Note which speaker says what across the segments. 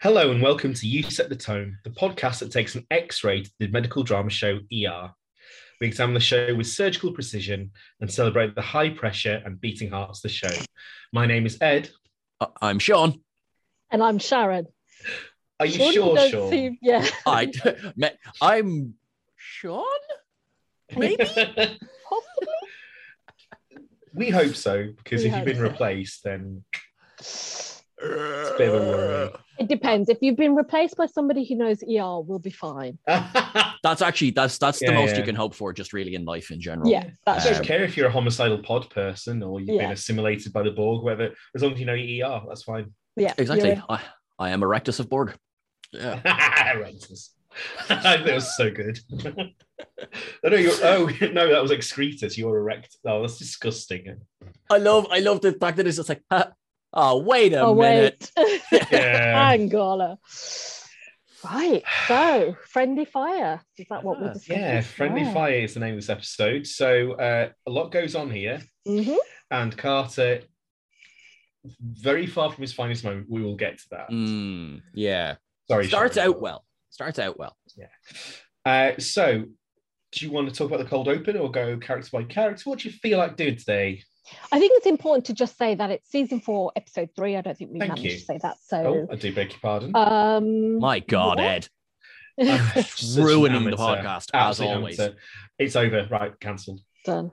Speaker 1: Hello and welcome to You Set the Tone, the podcast that takes an X-ray to the medical drama show ER. We examine the show with surgical precision and celebrate the high pressure and beating hearts of the show. My name is Ed.
Speaker 2: I'm Sean.
Speaker 3: And I'm Sharon.
Speaker 1: Are you sure, Sean?
Speaker 3: Yeah.
Speaker 2: I'm Sean? Maybe?
Speaker 3: Possibly?
Speaker 1: We hope so, because if you've been replaced, then it's a bit of a worry.
Speaker 3: It depends. If you've been replaced by somebody who knows ER, we'll be fine.
Speaker 2: That's the most you can hope for, just really in life in general.
Speaker 3: Yeah,
Speaker 1: I don't care if you're a homicidal pod person or you've been assimilated by the Borg, whether, as long as you know ER, that's fine.
Speaker 3: Yeah,
Speaker 2: exactly. I am a rectus of Borg. Yeah.
Speaker 1: Rectus. That was so good. No, that was excretus. You're erect. Oh, that's disgusting.
Speaker 2: I love the fact that it's just like, wait a minute.
Speaker 3: Angola. Right. So, Friendly Fire. Is that what we're discussing?
Speaker 1: Yeah, Friendly Fire is the name of this episode. So, a lot goes on here. Mm-hmm. And Carter, very far from his finest moment. We will get to that.
Speaker 2: Yeah.
Speaker 1: Sorry.
Speaker 2: Starts out well.
Speaker 1: Yeah. So, do you want to talk about the cold open or go character by character? What do you feel like doing today?
Speaker 3: I think it's important to just say that it's season 4, episode 3. I don't think we managed to say that. So,
Speaker 1: I do beg your pardon.
Speaker 2: My God, Ed. Ruining the podcast, as always.
Speaker 1: It's over. Right, cancelled.
Speaker 3: Done.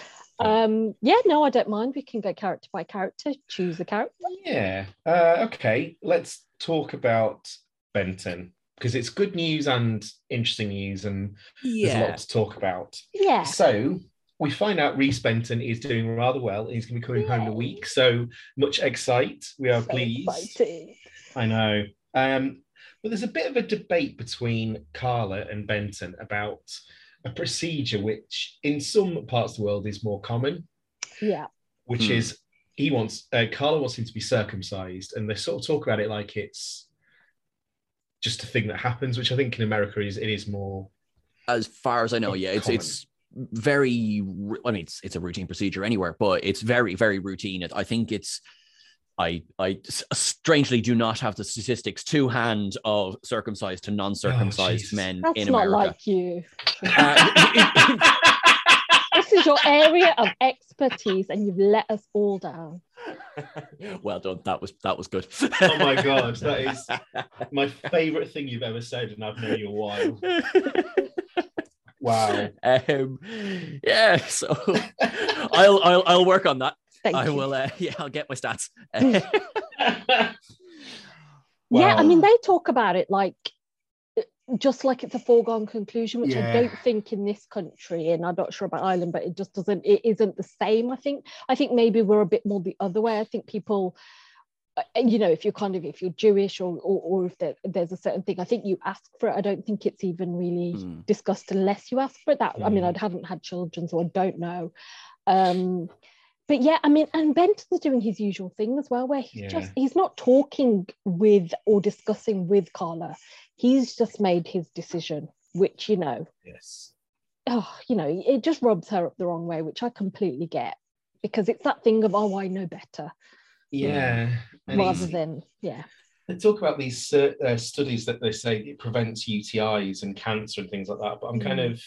Speaker 3: I don't mind. We can go character by character, choose a character.
Speaker 1: Yeah. Okay, let's talk about Benton, because it's good news and interesting news, and there's a lot to talk about.
Speaker 3: Yeah.
Speaker 1: So we find out Rhys Benton is doing rather well, and he's going to be coming home in a week. So much excite. We are pleased.
Speaker 3: Exciting.
Speaker 1: I know. But there's a bit of a debate between Carla and Benton about a procedure which in some parts of the world is more common.
Speaker 3: Yeah.
Speaker 1: Which is Carla wants him to be circumcised, and they sort of talk about it like it's just a thing that happens, which I think in America it is more. As
Speaker 2: far as I know, it's very. I mean, it's a routine procedure anywhere, but it's very, very routine. I think it's. I strangely do not have the statistics to hand of circumcised to non-circumcised men in America.
Speaker 3: That's not like you. This is your area of expertise, and you've let us all down.
Speaker 2: Well done. That was good.
Speaker 1: Oh my God, that is my favourite thing you've ever said, and I've known you a while. Wow.
Speaker 2: Yeah. So I'll work on that.
Speaker 3: I
Speaker 2: will. I'll get my stats.
Speaker 3: Wow. Yeah, I mean, they talk about it like just like it's a foregone conclusion, which I don't think in this country, and I'm not sure about Ireland, but it isn't the same. I think maybe we're a bit more the other way. I think people, if you're Jewish or if there's a certain thing, I think you ask for it. I don't think it's even really discussed unless you ask for it. I mean, I haven't had children, so I don't know. But yeah, I mean, and Benton's doing his usual thing as well, where he's not talking with or discussing with Carla. He's just made his decision, which,
Speaker 1: yes.
Speaker 3: It just rubs her up the wrong way, which I completely get, because it's that thing of, I know better.
Speaker 1: Yeah.
Speaker 3: Rather than.
Speaker 1: They talk about these studies that they say it prevents UTIs and cancer and things like that, but I'm kind of.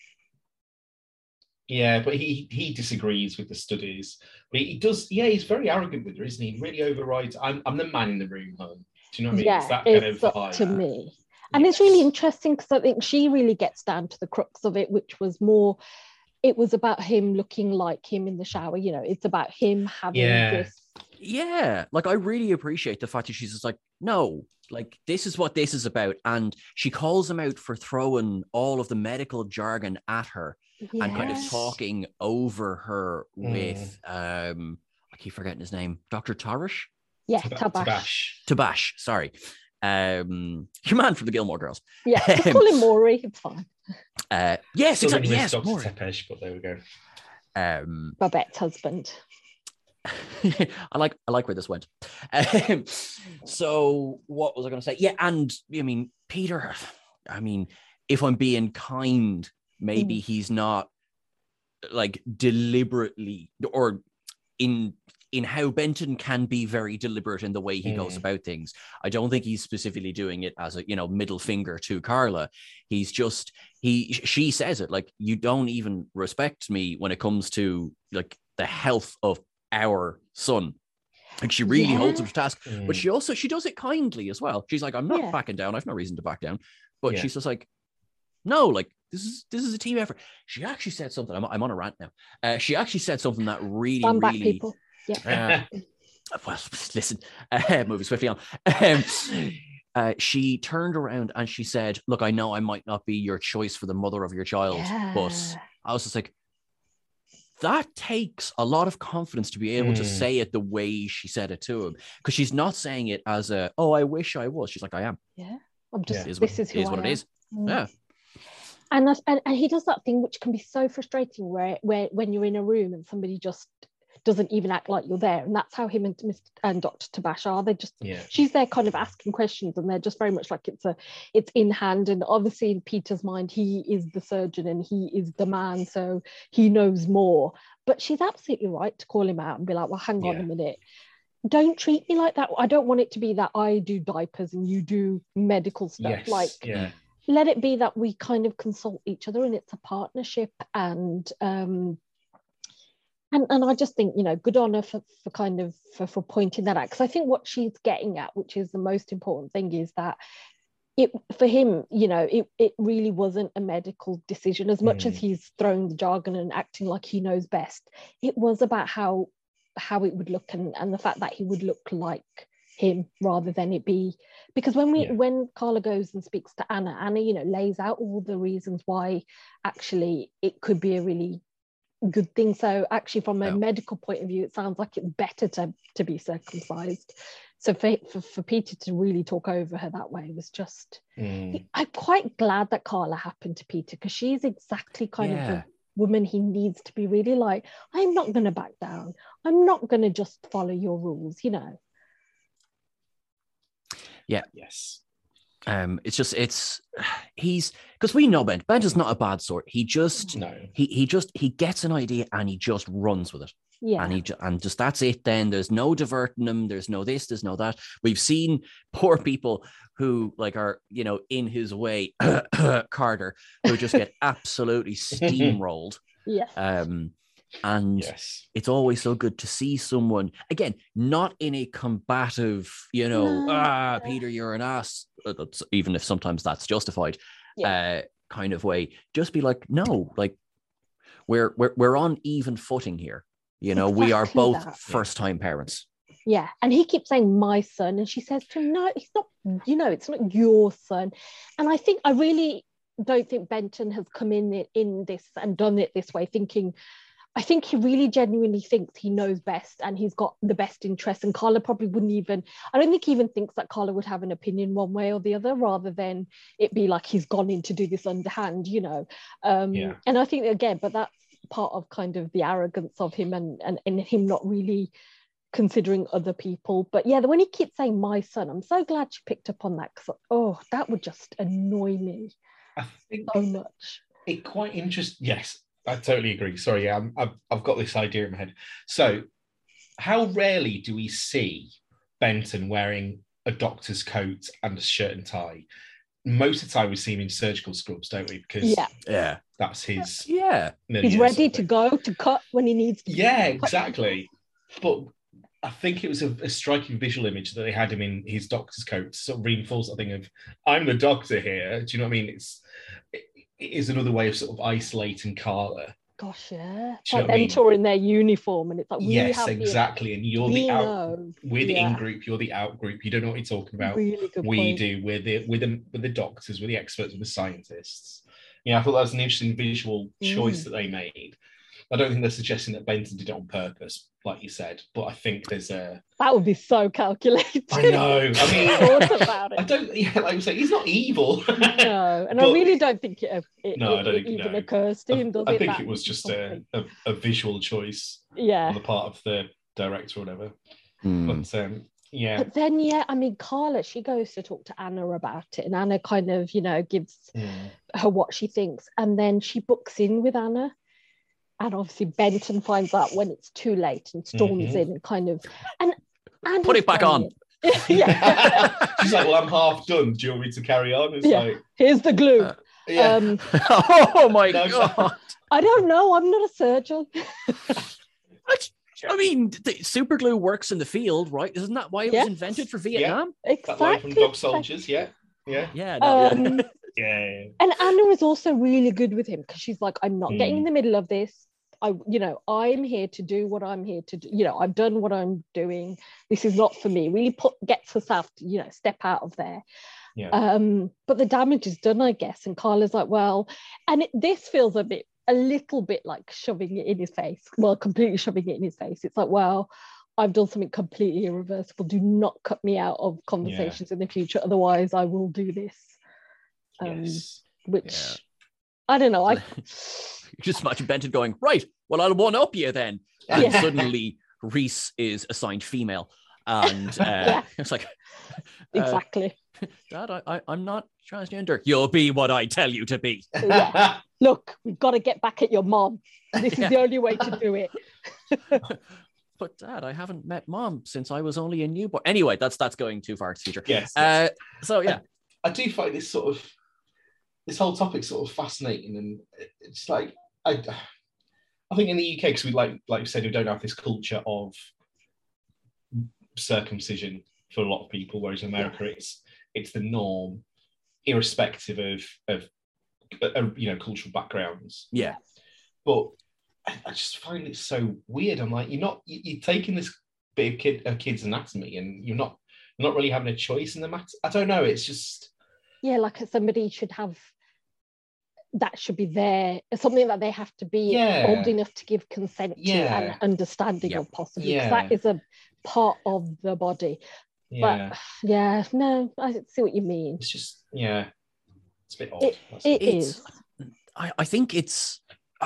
Speaker 1: Yeah, but he disagrees with the studies. But he does, he's very arrogant with her, isn't he? He really overrides, I'm the man in the room, hon. Do you know what I mean?
Speaker 3: Yeah,
Speaker 1: it's that kind of
Speaker 3: up to me. And it's really interesting because I think she really gets down to the crux of it, which was more, it was about him looking like him in the shower. It's about him having this.
Speaker 2: Yeah, like I really appreciate the fact that she's just like, no, like this is what this is about. And she calls him out for throwing all of the medical jargon at her. Yes. And kind of talking over her with, I keep forgetting his name, Dr. Tarish?
Speaker 3: Yeah,
Speaker 1: Tabash.
Speaker 2: Sorry. Your man from the Gilmore Girls.
Speaker 3: Yeah, just call him Maury, it's fine.
Speaker 2: Yes, exactly. Yes,
Speaker 1: Dr.
Speaker 2: Maury.
Speaker 1: Tepesh, but there we go.
Speaker 3: Babette's husband.
Speaker 2: I like where this went. So what was I going to say? Yeah, and I mean, Peter, if I'm being kind, maybe he's not like deliberately or in how Benton can be very deliberate in the way he goes about things. I don't think he's specifically doing it as a, you know, middle finger to Carla. He's just, she says it like, you don't even respect me when it comes to like the health of our son. Like she really holds him to task, but she does it kindly as well. She's like, I'm not backing down. I've no reason to back down. But she's just like, no, like this is a team effort. She actually said something. I'm on a rant now. She actually said something that really,
Speaker 3: Stand back,
Speaker 2: really.
Speaker 3: people. Yeah.
Speaker 2: Well, listen. Moving swiftly on. She turned around and she said, "Look, I know I might not be your choice for the mother of your child, but I was just like." That takes a lot of confidence to be able to say it the way she said it to him, because she's not saying it as a, oh, I wish I was. She's like, I am.
Speaker 3: Yeah, I'm just.
Speaker 2: This
Speaker 3: is who
Speaker 2: what
Speaker 3: I
Speaker 2: it is.
Speaker 3: am.
Speaker 2: Yeah.
Speaker 3: And he does that thing which can be so frustrating, where when you're in a room and somebody just doesn't even act like you're there, and that's how him and Dr. Tabash are. They just she's there kind of asking questions, and they're just very much like it's in hand. And obviously in Peter's mind, he is the surgeon and he is the man, so he knows more. But she's absolutely right to call him out and be like, well, hang on a minute, don't treat me like that. I don't want it to be that I do diapers and you do medical stuff. Let it be that we kind of consult each other and it's a partnership. And I just think, you know, good on her for pointing that out, because I think what she's getting at, which is the most important thing, is that it, for him, you know, it really wasn't a medical decision as much as he's throwing the jargon and acting like he knows best. It was about how it would look and the fact that he would look like him rather than it be, because when Carla goes and speaks to Anna, you know, lays out all the reasons why actually it could be a really good thing. So actually from a medical point of view, it sounds like it's better to be circumcised. So for Peter to really talk over her that way was just I'm quite glad that Carla happened to Peter, because she's exactly kind of the woman he needs to be, really like, I'm not going to back down, I'm not going to just follow your rules, you know.
Speaker 2: He's, because we know Ben's not a bad sort. He just he gets an idea and he just runs with it. And just that's it. Then there's no diverting him. There's no this. There's no that. We've seen poor people who like are, you know, in his way, Carter, who just get absolutely steamrolled. And it's always so good to see someone, again, not in a combative, you know, Peter, you're an ass, even if sometimes that's justified, kind of way. Just be like, no, like we're on even footing here. You know, we are both first-time parents.
Speaker 3: Yeah, and he keeps saying my son, and she says to him, no, it's not, you know, it's not your son. And I really don't think Benton has come in this and done it this way thinking, I think he really genuinely thinks he knows best and he's got the best interest, and Carla probably wouldn't even, I don't think he even thinks that Carla would have an opinion one way or the other, rather than it be like he's gone in to do this underhand, you know. And I think, again, but that's part of kind of the arrogance of him and him not really considering other people. But yeah, when he keeps saying my son, I'm so glad she picked up on that, because that would just annoy me so much.
Speaker 1: It quite interesting. Yes, I totally agree. Sorry, I've got this idea in my head. So how rarely do we see Benton wearing a doctor's coat and a shirt and tie? Most of the time we see him in surgical scrubs, don't we? Because that's his...
Speaker 3: He's ready to go to cut when he needs to.
Speaker 1: Yeah, exactly. But I think it was a striking visual image that they had him in his doctor's coat to sort of reinforce that thing of, I'm the doctor here. Do you know what I mean? It is another way of sort of isolating Carla.
Speaker 3: Gosh, yeah. It's like entering their uniform, and it's like,
Speaker 1: yes, exactly. And you're the out. We're the in group. You're the out group. You don't know what you're talking about.
Speaker 3: Really good
Speaker 1: we
Speaker 3: point.
Speaker 1: do. We're the doctors. We're the experts. We're the scientists. Yeah, I thought that was an interesting visual choice that they made. I don't think they're suggesting that Benton did it on purpose, like you said, but I think there's a...
Speaker 3: That would be so calculated.
Speaker 1: I know. I mean,
Speaker 3: thought about it.
Speaker 1: I don't... Yeah, like you say, he's not evil.
Speaker 3: No, and I really don't think it even occurs to him, does it?
Speaker 1: I think it was just a visual choice on the part of the director or whatever. But, yeah.
Speaker 3: But then, I mean, Carla, she goes to talk to Anna about it, and Anna kind of, you know, gives her what she thinks, and then she books in with Anna. And obviously Benton finds out when it's too late and storms in and kind of and
Speaker 2: put it back on.
Speaker 3: Yeah.
Speaker 1: She's like, well, I'm half done. Do you want me to carry on? It's like,
Speaker 3: here's the glue.
Speaker 2: Oh my God.
Speaker 3: I don't know. I'm not a surgeon.
Speaker 2: I mean, the super glue works in the field, right? Isn't that why it was invented for Vietnam?
Speaker 3: Exactly.
Speaker 1: That line from Dog Soldiers, yeah.
Speaker 3: And Anna is also really good with him because she's like, I'm not getting in the middle of this. I'm here to do what I'm here to do. I've done what I'm doing. This is not for me. Really gets herself to, step out of there.
Speaker 1: Yeah.
Speaker 3: But the damage is done, I guess. And Carla's like, well, and this feels a little bit like shoving it in his face. Well, completely shoving it in his face. It's like, well, I've done something completely irreversible. Do not cut me out of conversations in the future. Otherwise, I will do this. Which I don't know.
Speaker 2: Just imagine Benton going, right, well, I'll one up you then. And suddenly Reese is assigned female. And it's like,
Speaker 3: exactly.
Speaker 2: Dad, I'm not transgender. You'll be what I tell you to be.
Speaker 3: Look, we've got to get back at your mom. This is the only way to do it.
Speaker 2: But Dad, I haven't met Mom since I was only a newborn. Anyway, that's going too far to the future.
Speaker 1: Yes.
Speaker 2: So yeah,
Speaker 1: I do find this whole topic sort of fascinating, and it's like I think in the UK, because we like you said, we don't have this culture of circumcision for a lot of people, whereas in America it's the norm, irrespective of cultural backgrounds.
Speaker 2: Yeah.
Speaker 1: But I just find it so weird. I'm like, you're taking this bit of kid's anatomy, and you're not really having a choice in the matter. I don't know. It's just
Speaker 3: like somebody should have. That should be there, something that they have to be old enough to give consent to and understanding of, possibly. That is a part of the body. But no, I see what you mean.
Speaker 1: It's just it's a bit odd.
Speaker 3: It is.
Speaker 2: I think it's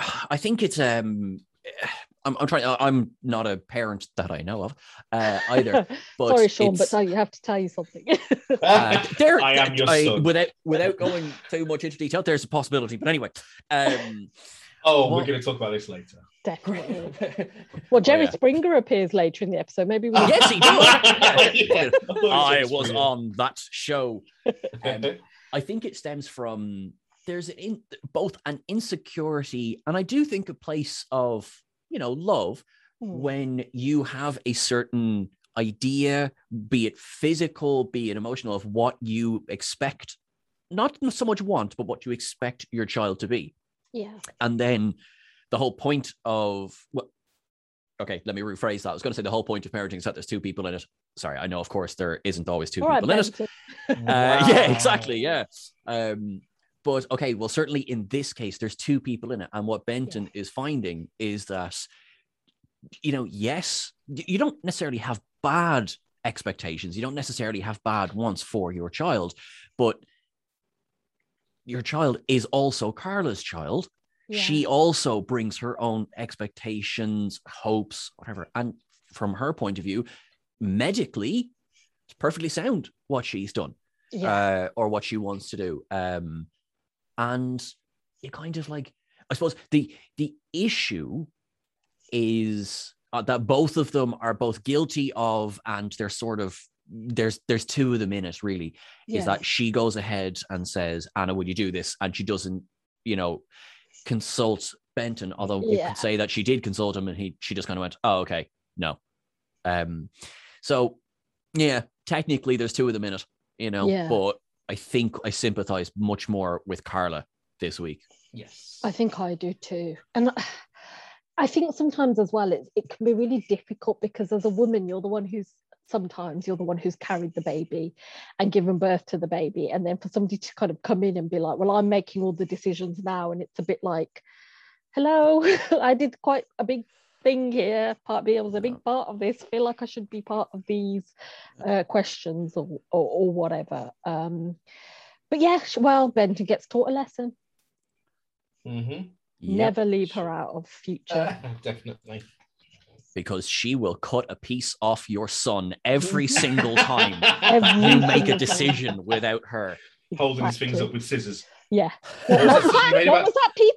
Speaker 2: I'm trying. I'm not a parent that I know of either. But
Speaker 3: sorry, Sean, but you have to tell you something.
Speaker 1: I am your son.
Speaker 2: Without going too much into detail, there's a possibility. But anyway,
Speaker 1: we're going to talk about this later.
Speaker 3: Definitely. Well, Jerry Springer appears later in the episode. Maybe we.
Speaker 2: Yes, he does. I was on that show. I think it stems from there's both an insecurity, and I do think a place of love when you have a certain idea, be it physical, be it emotional, of what you expect, not so much want, but what you expect your child to be.
Speaker 3: Yeah. And
Speaker 2: then the whole point of, let me rephrase that. I was going to say the whole point of parenting is that there's two people in it. Sorry, I know, of course, there isn't always two people in it. Yeah, exactly. Yeah. But okay, well, certainly in this case, there's two people in it. And what Benton is finding is that, yes, you don't necessarily have bad expectations. You don't necessarily have bad wants for your child, but your child is also Carla's child. Yeah. She also brings her own expectations, hopes, whatever. And from her point of view, medically, it's perfectly sound what she's done or what she wants to do. And you kind of like, I suppose the issue is that both of them are both guilty of, and they're sort of, there's two of them in it really, is that she goes ahead and says, Anna, would you do this? And she doesn't, consult Benton, although you could say that she did consult him and she just kind of went, oh, okay, no. So yeah, technically there's two of them in it, but I think I sympathize much more with Carla this week.
Speaker 1: Yes.
Speaker 3: I think I do too. And I think sometimes as well, it can be really difficult because as a woman, you're the one who's carried the baby and given birth to the baby. And then for somebody to kind of come in and be like, well, I'm making all the decisions now. And it's a bit like, hello, I did quite a big thing here. I was a big part of this. I feel like I should be part of these questions or whatever. But yeah, well, Benton gets taught a lesson.
Speaker 1: Mm-hmm.
Speaker 3: Never leave her out of future.
Speaker 1: Definitely.
Speaker 2: Because she will cut a piece off your son every single time you make a decision without her.
Speaker 1: Holding his fingers up with scissors.
Speaker 3: Yeah. What was that, Peter?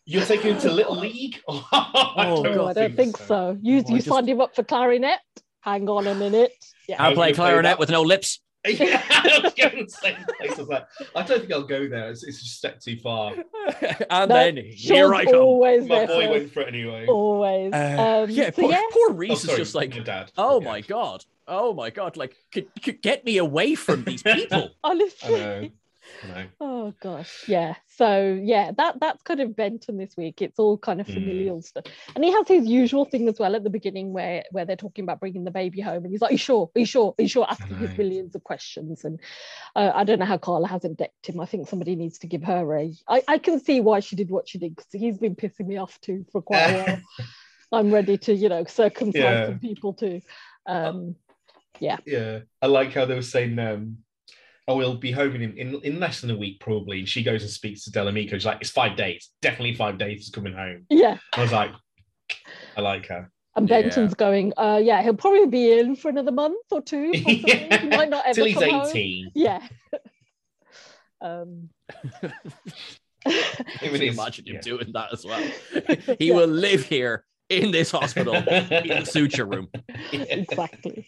Speaker 1: You're taking him to Little League?
Speaker 3: I don't think so. You signed him up for clarinet. Hang on a minute.
Speaker 2: Yeah. I'll play clarinet with no lips.
Speaker 1: Yeah, I was going to say place. I don't think I'll go there. It's just a step too far.
Speaker 2: And then here I come.
Speaker 1: My boy went for it anyway.
Speaker 3: Always.
Speaker 2: Poor Reese is just like,
Speaker 1: your dad.
Speaker 2: My God. Oh my God. Like, could get me away from these people.
Speaker 3: Honestly.
Speaker 1: I know.
Speaker 3: Oh gosh, yeah. So yeah, that's kind of Benton this week. It's all kind of familial stuff, and he has his usual thing as well at the beginning where they're talking about bringing the baby home, and he's like, "Are you sure?" Asking his millions of questions, and I don't know how Carla hasn't decked him. I think somebody needs to give her a. I can see why she did what she did, because he's been pissing me off too for quite a while. I'm ready to circumcise some people too. Yeah.
Speaker 1: I like how they were saying. He'll be home in less than a week, probably. And she goes and speaks to Delamico. She's like, it's 5 days. Definitely 5 days he's coming home.
Speaker 3: Yeah.
Speaker 1: I was like, I like her.
Speaker 3: And Benton's going, he'll probably be in for another month or two. He might not ever
Speaker 1: till he's
Speaker 3: come
Speaker 1: 18.
Speaker 3: Home. Yeah.
Speaker 2: Can you imagine him doing that as well? He will live here in this hospital, in the suture room.
Speaker 3: Exactly.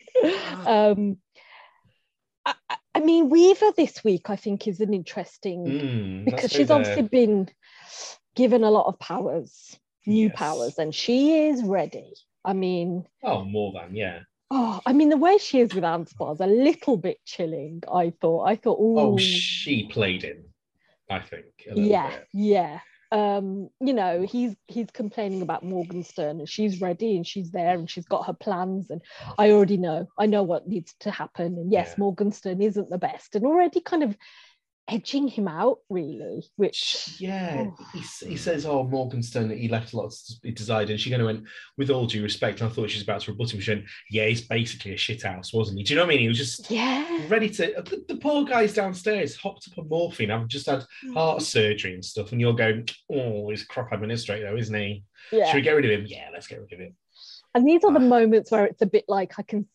Speaker 3: I mean, Weaver this week, I think, is an interesting because she's obviously been given a lot of powers, new powers, and she is ready. I mean,
Speaker 1: more than
Speaker 3: I mean, the way she is with Anspar's a little bit chilling. I thought. Ooh.
Speaker 1: She played him, I think. A little bit.
Speaker 3: Yeah. He's complaining about Morgenstern, and she's ready and she's there and she's got her plans, and I know what needs to happen, and Morgenstern isn't the best, and already kind of edging him out, really, which
Speaker 1: he says, Morgenstern, he left a lot to be desired, and she kind of went, with all due respect, and I thought she was about to rebut him. She went, he's basically a shithouse, wasn't he? Do you know what I mean? He was just ready to, the poor guy's downstairs hopped up on morphine. I've just had heart surgery and stuff, and you're going, he's a crap administrator though, isn't he? Should we get rid of him? Let's get rid of him.
Speaker 3: And these are the moments where it's a bit like, I can,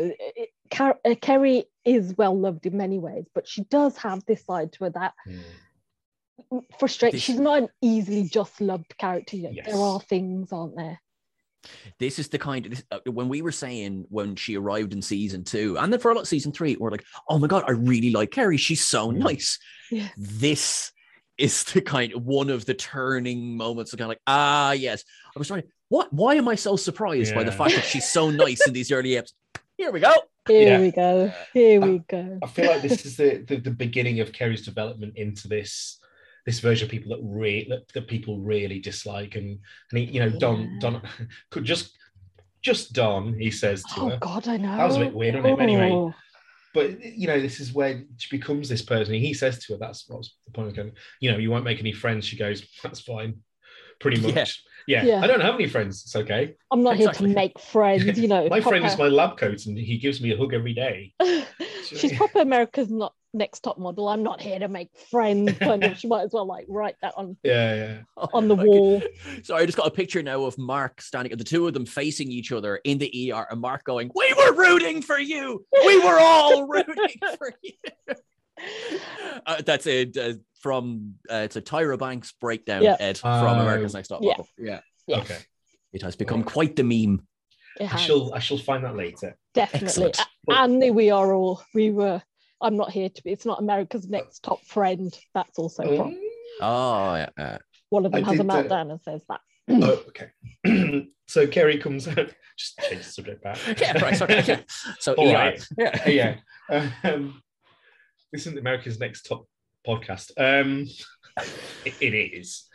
Speaker 3: Kerry is well loved in many ways, but she does have this side to her that frustrates. She's not an easily just loved character yet. There are things, aren't there?
Speaker 2: This is the kind of when we were saying when she arrived in season 2, and then for a lot of season 3, we're like, oh my God, I really like Kerry. She's so nice.
Speaker 3: Yeah.
Speaker 2: This is the kind of one of the turning moments of kind of like, yes. I was trying. Why am I so surprised by the fact that she's so nice in these early episodes? Here we go.
Speaker 3: Here we go.
Speaker 1: I feel like this is the beginning of Kerry's development into this version of people that people really dislike, and Don could just Don, he says to her.
Speaker 3: Oh God, I know.
Speaker 1: That was a bit weird, wasn't it? Anyway. But this is where she becomes this person. He says to her, "That's what's the point of going. You won't make any friends." She goes, "That's fine." Pretty much. Yeah. I don't have any friends. It's okay.
Speaker 3: I'm not here to make friends.
Speaker 1: My friend is my lab coat, and he gives me a hug every day.
Speaker 3: She's proper America's Next Top Model. I'm not here to make friends. Kind of. She might as well write that on. On the wall.
Speaker 2: Sorry, I just got a picture now of Mark standing, the two of them facing each other in the ER, and Mark going, "We were rooting for you. We were all rooting for you." That's it. From it's a Tyra Banks breakdown, Ed, from America's Next Top Model. Yeah.
Speaker 1: Okay.
Speaker 2: It has become quite the meme.
Speaker 1: I shall find that later.
Speaker 3: Definitely. And we were. I'm not here to be. It's not America's Next Top Friend. That's also from. One of them has a meltdown and says that.
Speaker 1: Okay. So Kerry comes out. Just change the subject back.
Speaker 2: Right. Sorry. So
Speaker 1: all right. Yeah. This isn't America's Next Top podcast. It is.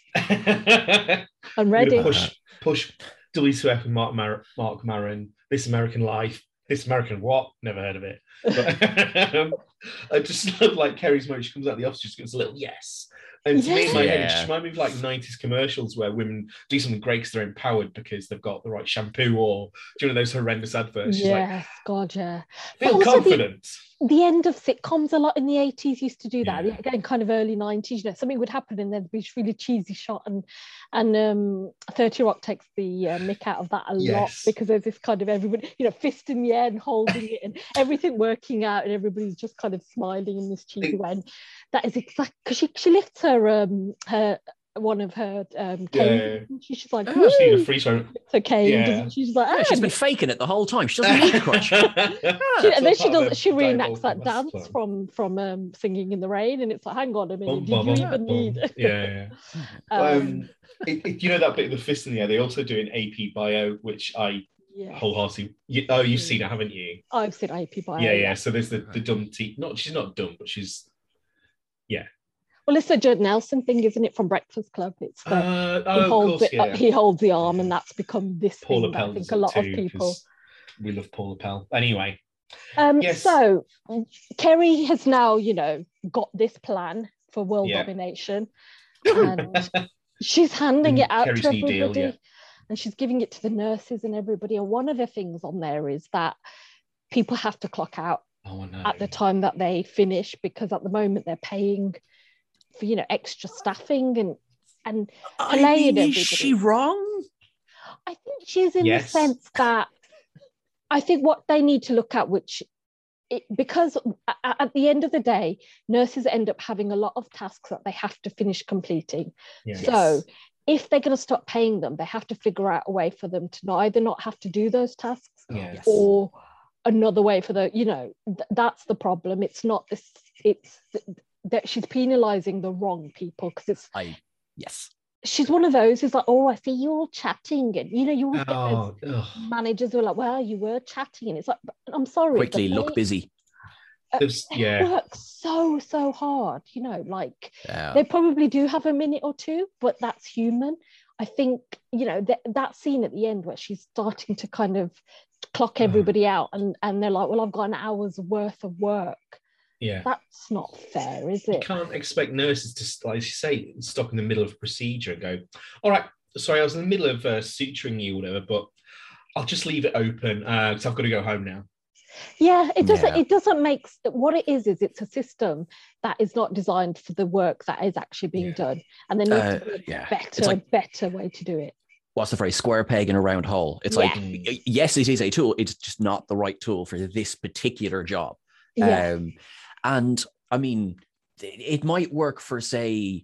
Speaker 3: I'm ready.
Speaker 1: Push W2F and Mark Maron. This American Life. This American what? Never heard of it. But, I just love Kerry's moment. She comes out of the office, just gives a little yes. And to me, in my head, it just reminds me of 90s commercials where women do something great because they're empowered because they've got the right shampoo, or those horrendous adverts.
Speaker 3: Yes, God, yeah.
Speaker 1: Feel confident.
Speaker 3: The end of sitcoms a lot in the 80s used to do that. Again, kind of early 90s, something would happen and there'd be this really cheesy shot, and 30 Rock takes the mick out of that a lot, because there's this kind of everybody, fist in the air and holding it and everything working out, and everybody's just kind of smiling in this cheesy way. And that is exactly because she lifts her one of her cane. She's like,
Speaker 1: oh, she's a free throw.
Speaker 3: It's a cane, doesn't she? She's like,
Speaker 2: she's been faking it the whole time. She doesn't need the crutch.
Speaker 3: And then she reenacts that dance from Singing in the Rain, and it's like, hang on a minute, did you even need?
Speaker 1: You know that bit of the fist in the air? They also do an AP Bio, which I wholeheartedly. You've seen it, haven't you?
Speaker 3: I've seen AP Bio.
Speaker 1: Yeah. So there's the dumb she's not dumb, but she's
Speaker 3: Well, it's the Judd Nelson thing, isn't it, from Breakfast Club? It's he holds the arm, and that's become this
Speaker 1: Paula
Speaker 3: thing that
Speaker 1: Pell
Speaker 3: I think a lot of people.
Speaker 1: We love Paula Pell. Anyway.
Speaker 3: Yes. So Kerry has now, got this plan for world domination, and she's handing it out to everybody, and she's giving it to the nurses and everybody. And one of the things on there is that people have to clock out at the time that they finish, because at the moment they're paying for extra staffing and
Speaker 2: is she wrong?
Speaker 3: I think she's in the sense that I think what they need to look at, because at the end of the day, nurses end up having a lot of tasks that they have to finish completing. So if they're going to stop paying them, they have to figure out a way for them to either not have to do those tasks or another way for that's the problem. It's not this, it's that she's penalizing the wrong people, because she's one of those who's like, I see you all chatting, and you always get those managers who are like, well, you were chatting, and it's like, I'm sorry,
Speaker 2: quickly look busy.
Speaker 3: They work so hard, they probably do have a minute or two, but that's human. I think that scene at the end where she's starting to kind of clock everybody out, and they're like, well, I've got an hour's worth of work. That's not fair, is it?
Speaker 1: You can't expect nurses to, like you say, stop in the middle of a procedure and go, all right, sorry, I was in the middle of suturing you or whatever, but I'll just leave it open because I've got to go home now.
Speaker 3: It doesn't make, what it is it's a system that is not designed for the work that is actually being done, and there needs to be a better way to do it.
Speaker 2: What's the phrase? Square peg in a round hole. It's like, yes, it is a tool, it's just not the right tool for this particular job. And I mean, it might work for, say,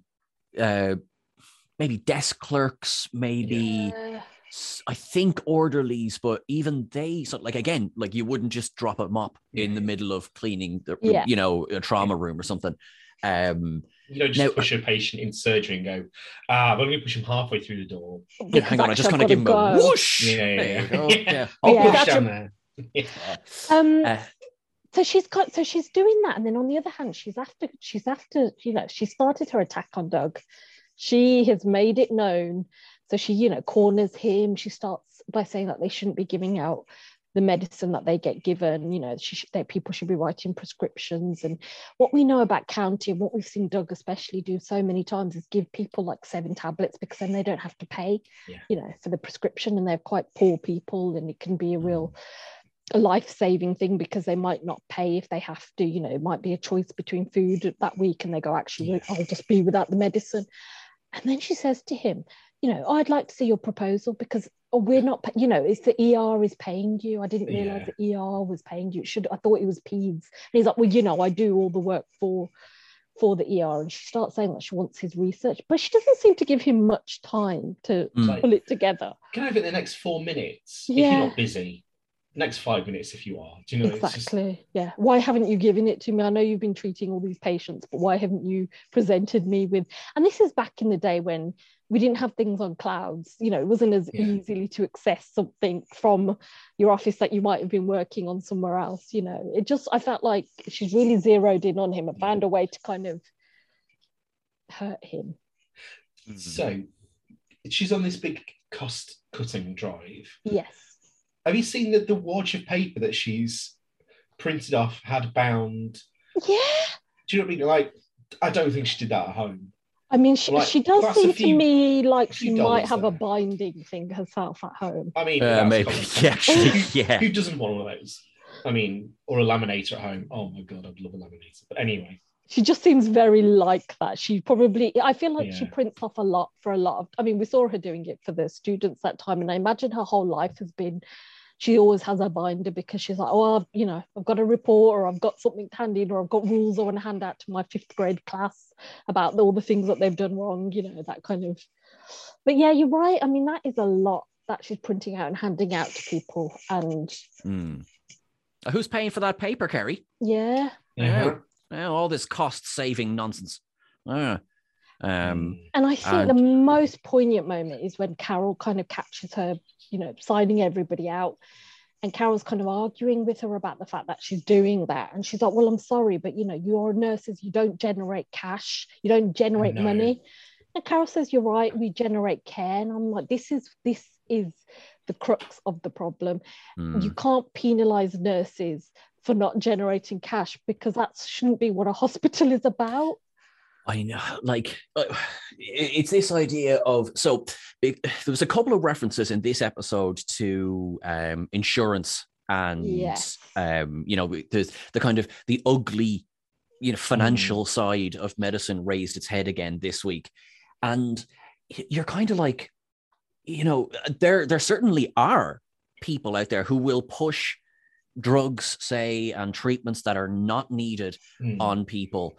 Speaker 2: maybe desk clerks, maybe I think orderlies, but even they, so like, again, like, you wouldn't just drop a mop in the middle of cleaning the, a trauma room or something.
Speaker 1: You don't just push a patient in surgery and go, I'm going to push him halfway through the door.
Speaker 2: Hang on, I just kind of give him a whoosh.
Speaker 1: I'll push down there.
Speaker 3: So she's doing that, and then on the other hand, she's after she started her attack on Doug. She has made it known, so she corners him. She starts by saying that they shouldn't be giving out the medicine that they get given. That people should be writing prescriptions. And what we know about County, and what we've seen Doug especially do so many times, is give people like 7 tablets, because then they don't have to pay for the prescription, and they're quite poor people, and it can be a real life-saving thing, because they might not pay if they have to. It might be a choice between food that week, and they go, actually, I'll just be without the medicine. And then she says to him, I'd like to see your proposal, because we're not, it's the ER is paying you. I didn't realize the ER was paying you. I thought it was peds. And he's like, well, I do all the work for the ER. And she starts saying that she wants his research, but she doesn't seem to give him much time to pull it together.
Speaker 1: Can I have it in the next 4 minutes if you're not busy? Next 5 minutes if you are. Do you know?
Speaker 3: Exactly. Why haven't you given it to me? I know you've been treating all these patients, but why haven't you presented me with? And this is back in the day when we didn't have things on clouds. It wasn't as easily to access something from your office that you might have been working on somewhere else. I felt like she's really zeroed in on him and found a way to kind of hurt him.
Speaker 1: So she's on this big cost-cutting drive.
Speaker 3: Yes.
Speaker 1: Have you seen the wad of paper that she's printed off, had bound?
Speaker 3: Yeah.
Speaker 1: Do you know what I mean? Like, I don't think she did that at home.
Speaker 3: I mean, she does seem to me like she might have a binding thing herself at home.
Speaker 1: I mean,
Speaker 2: maybe.
Speaker 1: Who doesn't want one of those? I mean, or a laminator at home. Oh my God, I'd love a laminator. But anyway.
Speaker 3: She just seems very like that. I feel like she prints off a lot for a lot of, I mean, we saw her doing it for the students that time, and I imagine her whole life has been, she always has a binder because she's like, oh, I've got a report, or I've got something to hand in, or I've got rules I want to hand out to my 5th grade class about all the things that they've done wrong, that kind of. But yeah, you're right. I mean, that is a lot that she's printing out and handing out to people. And
Speaker 2: who's paying for that paper, Kerry?
Speaker 3: Yeah.
Speaker 2: All this cost-saving nonsense. And
Speaker 3: I think the most poignant moment is when Carol kind of catches her, signing everybody out. And Carol's kind of arguing with her about the fact that she's doing that. And she's like, well, I'm sorry, but, you're nurses, you don't generate cash, you don't generate money. And Carol says, you're right, we generate care. And I'm like, this is the crux of the problem. You can't penalize nurses for not generating cash, because that shouldn't be what a hospital is about.
Speaker 2: I know, it's this idea of, there was a couple of references in this episode to insurance and, there's the kind of the ugly, financial side of medicine raised its head again this week. And you're kind of like, there certainly are people out there who will push drugs, say, and treatments that are not needed on people.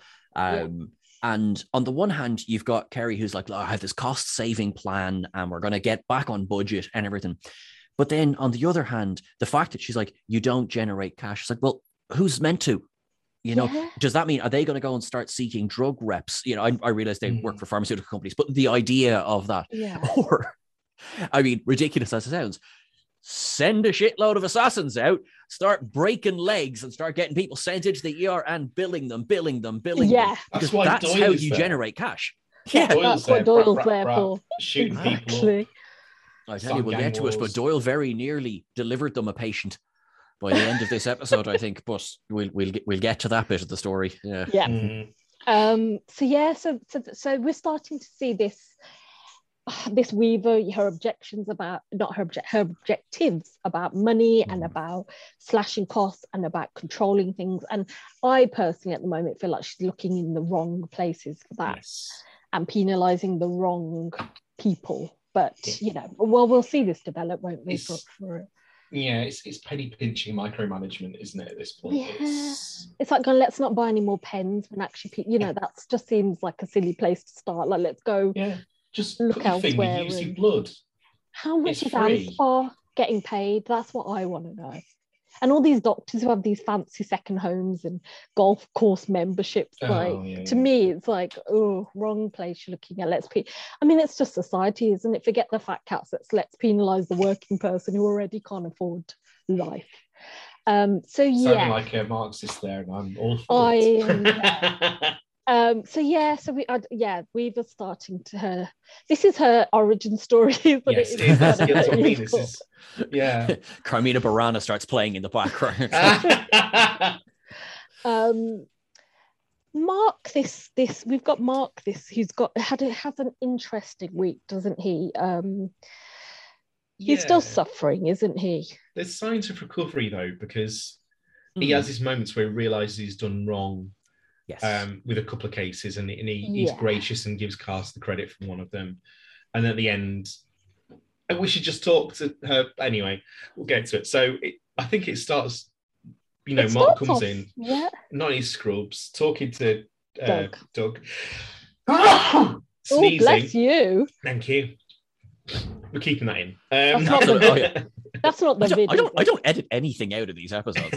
Speaker 2: And on the one hand, you've got Kerry, who's like, I have this cost-saving plan and we're going to get back on budget and everything. But then on the other hand, the fact that she's like, you don't generate cash. It's like, well, who's meant to? Does that mean, are they going to go and start seeking drug reps? I realize they work for pharmaceutical companies, but the idea of that, or, I mean, ridiculous as it sounds, send a shitload of assassins out, start breaking legs and start getting people sent into the ER and billing them.
Speaker 3: Yeah.
Speaker 2: Because that's how you generate cash.
Speaker 3: Yeah, that's what Doyle's there for.
Speaker 1: Shooting people.
Speaker 2: I tell you, we'll get to it, but Doyle very nearly delivered them a patient by the end of this episode, I think. But we'll get to that bit of the story. Yeah.
Speaker 3: So we're starting to see this Weaver, her objectives about money and about slashing costs and about controlling things. And I personally at the moment feel like she's looking in the wrong places for that and penalising the wrong people. But, we'll see this develop, won't we?
Speaker 1: It's penny pinching micromanagement, isn't it, at this point?
Speaker 3: Yeah. It's like going, let's not buy any more pens when actually, that just seems like a silly place to start. Like, let's go.
Speaker 1: Yeah. Just
Speaker 3: look elsewhere.
Speaker 1: Use your blood.
Speaker 3: How much is AmSpa getting paid? That's what I want to know. And all these doctors who have these fancy second homes and golf course memberships, to me, it's like, wrong place you're looking at. It's just society, isn't it? Forget the fat cats. Let's penalise the working person who already can't afford life. Sounding
Speaker 1: like a Marxist there, and I'm all for it.
Speaker 3: Weaver starting to her. This is her origin story, isn't it?
Speaker 1: That's what I mean. This is,
Speaker 2: Carmina Burana starts playing in the background.
Speaker 3: Mark, we've got Mark. Has an interesting week, doesn't he? He's still suffering, isn't he?
Speaker 1: There's signs of recovery though, because he has his moments where he realizes he's done wrong.
Speaker 2: Yes.
Speaker 1: With a couple of cases, and he's gracious and gives Cass the credit for one of them. And at the end, we should just talk to her. Anyway, we'll get to it. So I think it starts, Mark comes in, not in his scrubs, talking to Doug. Sneezing.
Speaker 3: Bless you.
Speaker 1: Thank you. We're keeping that in.
Speaker 3: That's not the video.
Speaker 2: I don't edit anything out of these episodes.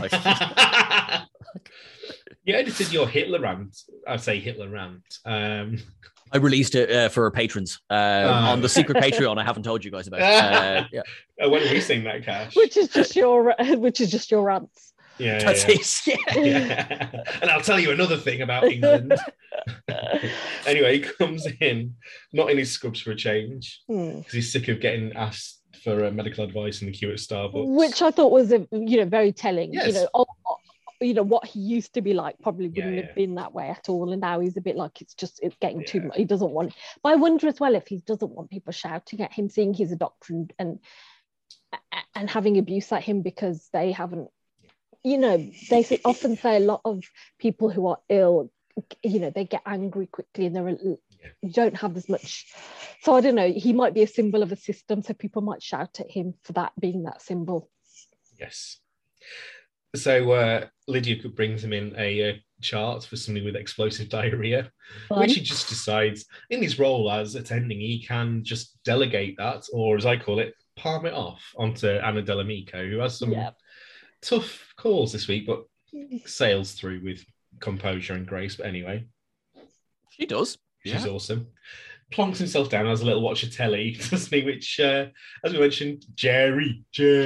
Speaker 1: You edited your Hitler rant. I say Hitler rant.
Speaker 2: I released it for patrons on the secret Patreon. I haven't told you guys about.
Speaker 1: When are we seeing that, Cash?
Speaker 3: Which is just your rants.
Speaker 2: That's it.
Speaker 1: Yeah. And I'll tell you another thing about England. Anyway, he comes in, not in his scrubs for a change, because he's sick of getting asked for medical advice in the queue at Starbucks.
Speaker 3: Which I thought was very telling.
Speaker 1: Yes.
Speaker 3: What he used to be like probably wouldn't have been that way at all, and now he's a bit like it's getting too much. He doesn't want it. But I wonder as well if he doesn't want people shouting at him, seeing he's a doctor and having abuse at him because they haven't. They often say a lot of people who are ill, they get angry quickly and you don't have as much. So I don't know. He might be a symbol of a system, so people might shout at him for that being that symbol.
Speaker 1: Yes. So Lydia brings him in a chart for somebody with explosive diarrhea, which he just decides in his role as attending, he can just delegate that, or as I call it, palm it off onto Anna Delamico, who has some tough calls this week, but sails through with composure and grace. But anyway,
Speaker 2: she does.
Speaker 1: She's awesome. Plonks himself down, has a little watch of telly, doesn't he? Which, as we mentioned, Jerry.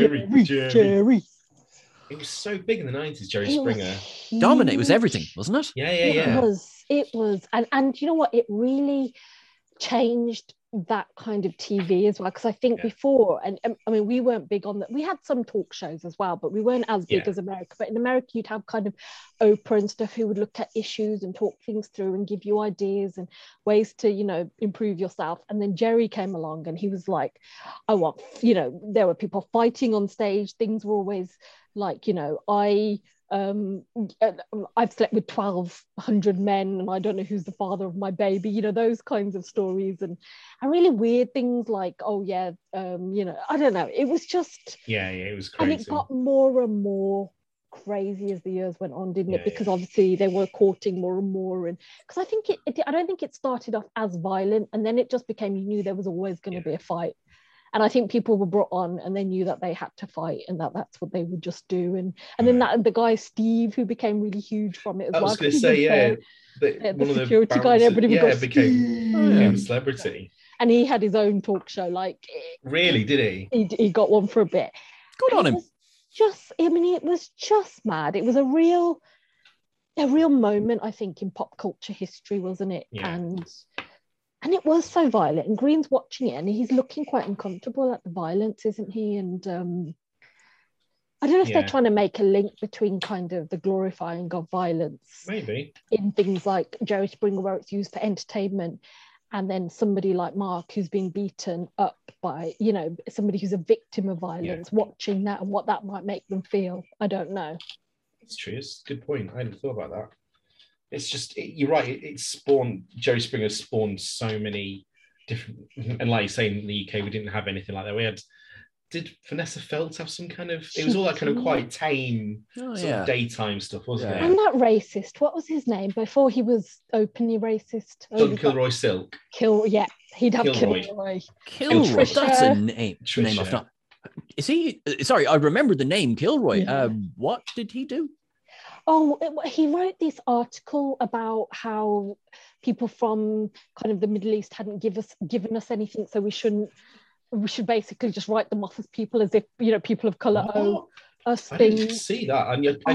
Speaker 1: It was so big in the 90s, Jerry Springer.
Speaker 2: Dominate was everything, wasn't it?
Speaker 1: Yeah.
Speaker 3: It was. And you know what? It really changed that kind of TV as well. Because I think before, and I mean, we weren't big on that. We had some talk shows as well, but we weren't as big as America. But in America, you'd have kind of Oprah and stuff who would look at issues and talk things through and give you ideas and ways to, you know, improve yourself. And then Jerry came along and he was like, I want, you know, there were people fighting on stage. Things were always like, you know, I've slept with 1,200 men and I don't know who's the father of my baby, you know, those kinds of stories and really weird things like, you know, I don't know. It was just... Yeah, it was crazy. And it got more and more crazy as the years went on, didn't it? Because obviously they were courting more and more. And because I think I don't think it started off as violent and then it just became, you knew there was always going to be a fight. And I think people were brought on and they knew that they had to fight and that's what they would just do. And then the guy, Steve, who became really huge from it as well. I was going to say, the security guy and everybody
Speaker 1: became a celebrity.
Speaker 3: And he had his own talk show. Like,
Speaker 1: really, did he?
Speaker 3: He got one for a bit.
Speaker 2: Good on him.
Speaker 3: It was just mad. It was a real moment, I think, in pop culture history, wasn't it?
Speaker 1: Yeah.
Speaker 3: And it was so violent, and Green's watching it, and he's looking quite uncomfortable at the violence, isn't he? And I don't know if they're trying to make a link between kind of the glorifying of violence,
Speaker 1: maybe,
Speaker 3: in things like Jerry Springer, where it's used for entertainment, and then somebody like Mark who's been beaten up by, you know, somebody who's a victim of violence, watching that and what that might make them feel. I don't know.
Speaker 1: It's true. It's a good point. I hadn't thought about that. It's just, you're right, it spawned, Jerry Springer spawned so many different, and like you say, in the UK, we didn't have anything like that. Did Vanessa Feltz have some kind of, it was all that kind of quite tame sort of daytime stuff, wasn't it?
Speaker 3: And that racist, what was his name before he was openly racist?
Speaker 1: John Kilroy Silk.
Speaker 3: He'd have
Speaker 2: Kilroy. Kilroy, that's a name of not. Is he, sorry, I remember the name Kilroy. Yeah. What did he do?
Speaker 3: He wrote this article about how people from kind of the Middle East hadn't given us anything, so we should basically just write them off as people, as if, you know, people of colour owe us things.
Speaker 1: I didn't see that.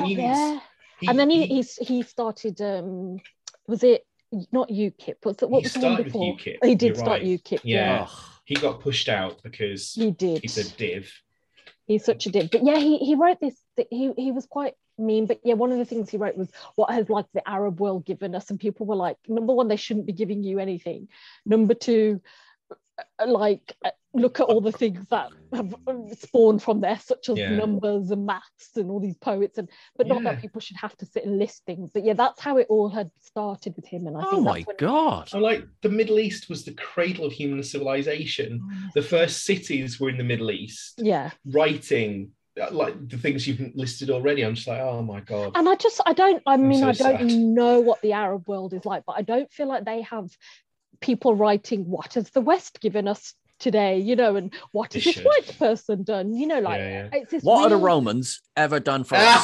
Speaker 3: And then he started. Was it not UKIP? What was the one before?
Speaker 1: UKIP.
Speaker 3: He did start UKIP.
Speaker 1: Yeah. He got pushed out because
Speaker 3: he did.
Speaker 1: He's a div.
Speaker 3: He's such a div. But yeah, he wrote this. He was quite mean, but yeah, one of the things he wrote was, what has like the Arab world given us? And people were like, number one, they shouldn't be giving you anything. Number two, like, look at all the things that have spawned from there, such as numbers and maths and all these poets, but not that people should have to sit and list things. But yeah, that's how it all had started with him. And I think
Speaker 2: my God.
Speaker 1: So like, the Middle East was the cradle of human civilization. The first cities were in the Middle East. Writing like the things you've listed already. I'm just like, oh my God.
Speaker 3: And I don't know what the Arab world is like, but I don't feel like they have people writing, what has the West given us today, you know, and what has this white person done, you know, like it's this
Speaker 2: what are the Romans ever done for us?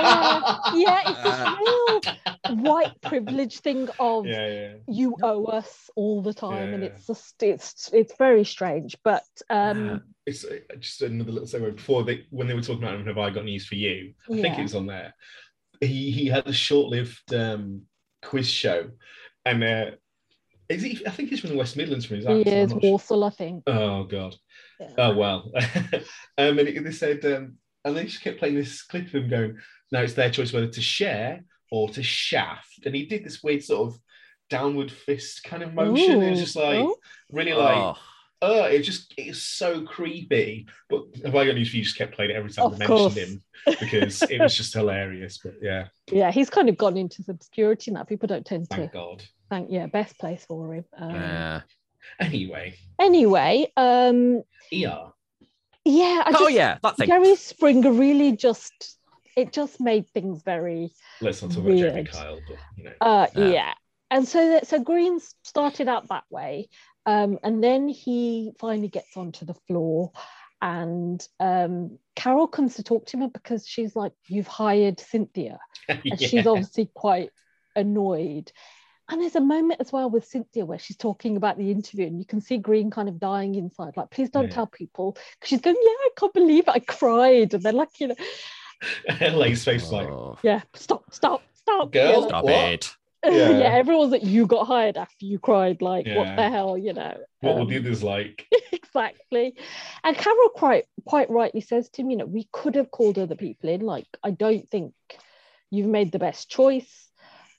Speaker 3: It's this real white privilege thing of you owe us all the time, and it's just it's very strange. But
Speaker 1: it's just another little segue before when they were talking about Have I Got News for You? I think it was on there. He had a short-lived quiz show, and I think he's from the West Midlands from his accent.
Speaker 3: He is, Walsall, I think.
Speaker 1: Oh, God. Yeah. Oh, well. And they said, and they just kept playing this clip of him going, now it's their choice whether to share or to shaft. And he did this weird sort of downward fist kind of motion. It was just like, really like, it's so creepy. But Have I Got News for You just kept playing it every time they mentioned him, because it was just hilarious. But yeah.
Speaker 3: Yeah, he's kind of gone into obscurity now. People don't tend to.
Speaker 1: Thank God.
Speaker 3: Best place for him.
Speaker 1: Anyway.
Speaker 3: ER. Yeah.
Speaker 2: That thing.
Speaker 3: Jerry Springer really just made things very
Speaker 1: Let's not talk
Speaker 3: weird.
Speaker 1: about Jeremy Kyle, but
Speaker 3: yeah. And so Green started out that way, and then he finally gets onto the floor, and Carol comes to talk to him because she's like, "You've hired Cynthia," and she's obviously quite annoyed. And there's a moment as well with Cynthia where she's talking about the interview, and you can see Green kind of dying inside, like, "Please don't tell people," because she's going, "Yeah, I can't believe it, I cried," and they're like,
Speaker 1: Lane's face like,
Speaker 3: "Yeah, stop,
Speaker 1: girl,
Speaker 2: stop
Speaker 1: what?
Speaker 2: it."
Speaker 3: Yeah, everyone's like, "You got hired after you cried," like, what the hell,
Speaker 1: What were the others like?
Speaker 3: Exactly. And Carol quite rightly says to him, we could have called other people in, like, I don't think you've made the best choice.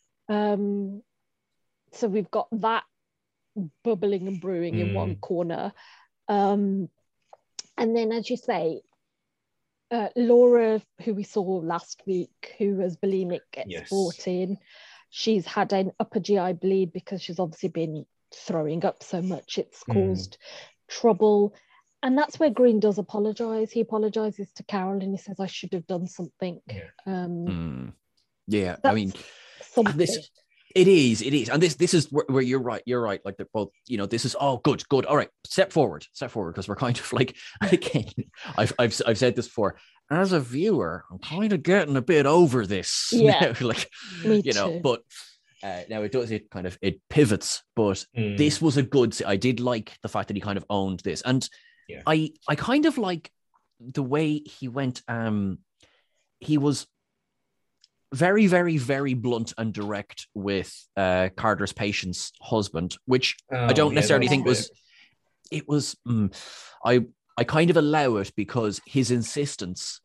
Speaker 3: So we've got that bubbling and brewing in one corner, and then, as you say, Laura, who we saw last week, who was bulimic, gets brought in. She's had an upper GI bleed because she's obviously been throwing up so much it's caused trouble. And that's where Green does apologize. He apologizes to Carol and he says, "I should have done something."
Speaker 2: Yeah, I mean, it is, and this is where you're right. Like, they're both, this is good. All right, step forward, because we're kind of like, again, I've said this before. As a viewer, I'm kind of getting a bit over this now, like,
Speaker 3: Me too.
Speaker 2: But now it pivots. But this was a good. I did like the fact that he kind of owned this, and I kind of like the way he went. He was very, very, very blunt and direct with Carter's patient's husband, which I don't necessarily think was. It was. I kind of allow it because his insistence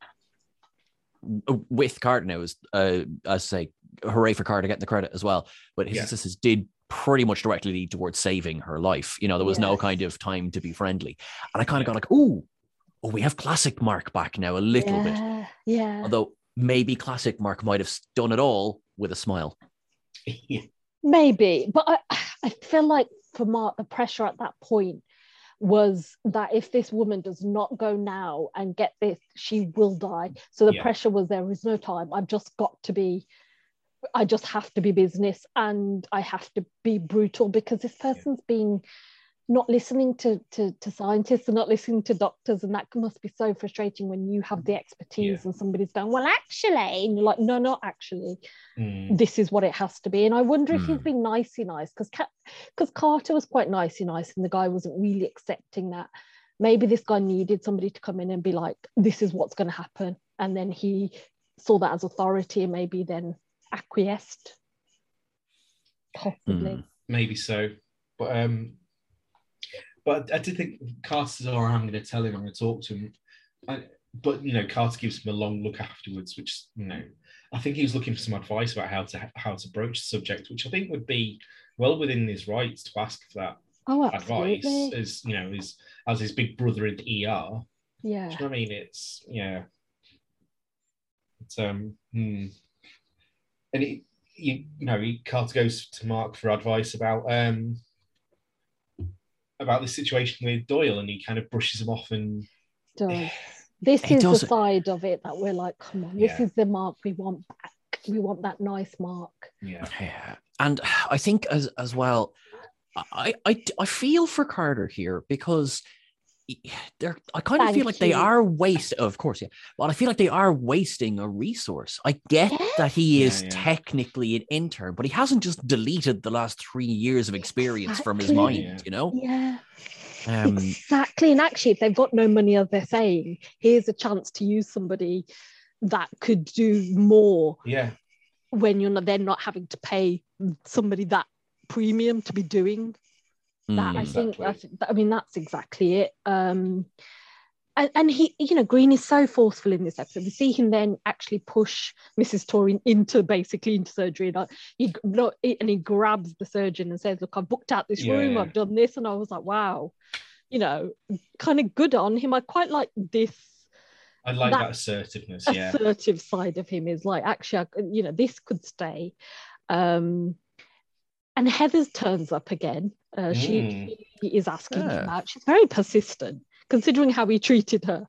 Speaker 2: with Carter now is, as I say, hooray for Carter getting the credit as well. But his insistence did pretty much directly lead towards saving her life. There was no kind of time to be friendly, and I kind of got like, oh, we have classic Mark back now a little bit.
Speaker 3: Yeah.
Speaker 2: Although maybe classic Mark might have done it all with a smile.
Speaker 3: Maybe, but I feel like for Mark, the pressure at that point was that if this woman does not go now and get this, she will die. So the pressure was, there is no time. I just have to be business, and I have to be brutal because this person's been not listening to scientists and not listening to doctors, and that must be so frustrating when you have the expertise and somebody's going, "Well, actually," and you're like, no, not actually. This is what it has to be. And I wonder if he's been nicey nice, because Carter was quite nicey nice and the guy wasn't really accepting that. Maybe this guy needed somebody to come in and be like, "This is what's going to happen," and then he saw that as authority and maybe then acquiesced, possibly.
Speaker 1: Maybe so, but I did think Carter's, "All right, I'm going to tell him, I'm going to talk to him." But Carter gives him a long look afterwards, which I think he was looking for some advice about how to broach the subject, which I think would be well within his rights to ask for that advice, as his big brother in the ER.
Speaker 3: Yeah,
Speaker 1: do you know what I mean? It's and Carter goes to Mark for advice about this situation with Doyle, and he kind of brushes him off and
Speaker 3: this is the side of it that we're like, come on, this is the Mark we want back. We want that nice Mark.
Speaker 2: And I think as well, I feel for Carter here because I kind of feel like they are wasting, of course, but I feel like they are wasting a resource. I get that he is technically an intern, but he hasn't just deleted the last 3 years of experience from his mind,
Speaker 3: Exactly. And actually, if they've got no money, as they're saying, here's a chance to use somebody that could do more when they're not having to pay somebody that premium to be doing that. I think that's exactly it. And he, Green is so forceful in this episode. We see him then actually push Mrs. Torrin into surgery, and he grabs the surgeon and says, "Look, I've booked out this room, I've done this," and I was like, wow, kind of good on him. I quite like this.
Speaker 1: I like that assertiveness.
Speaker 3: Assertive side of him is like, actually, this could stay. And Heather turns up again. She is asking him out. She's very persistent considering how he treated her.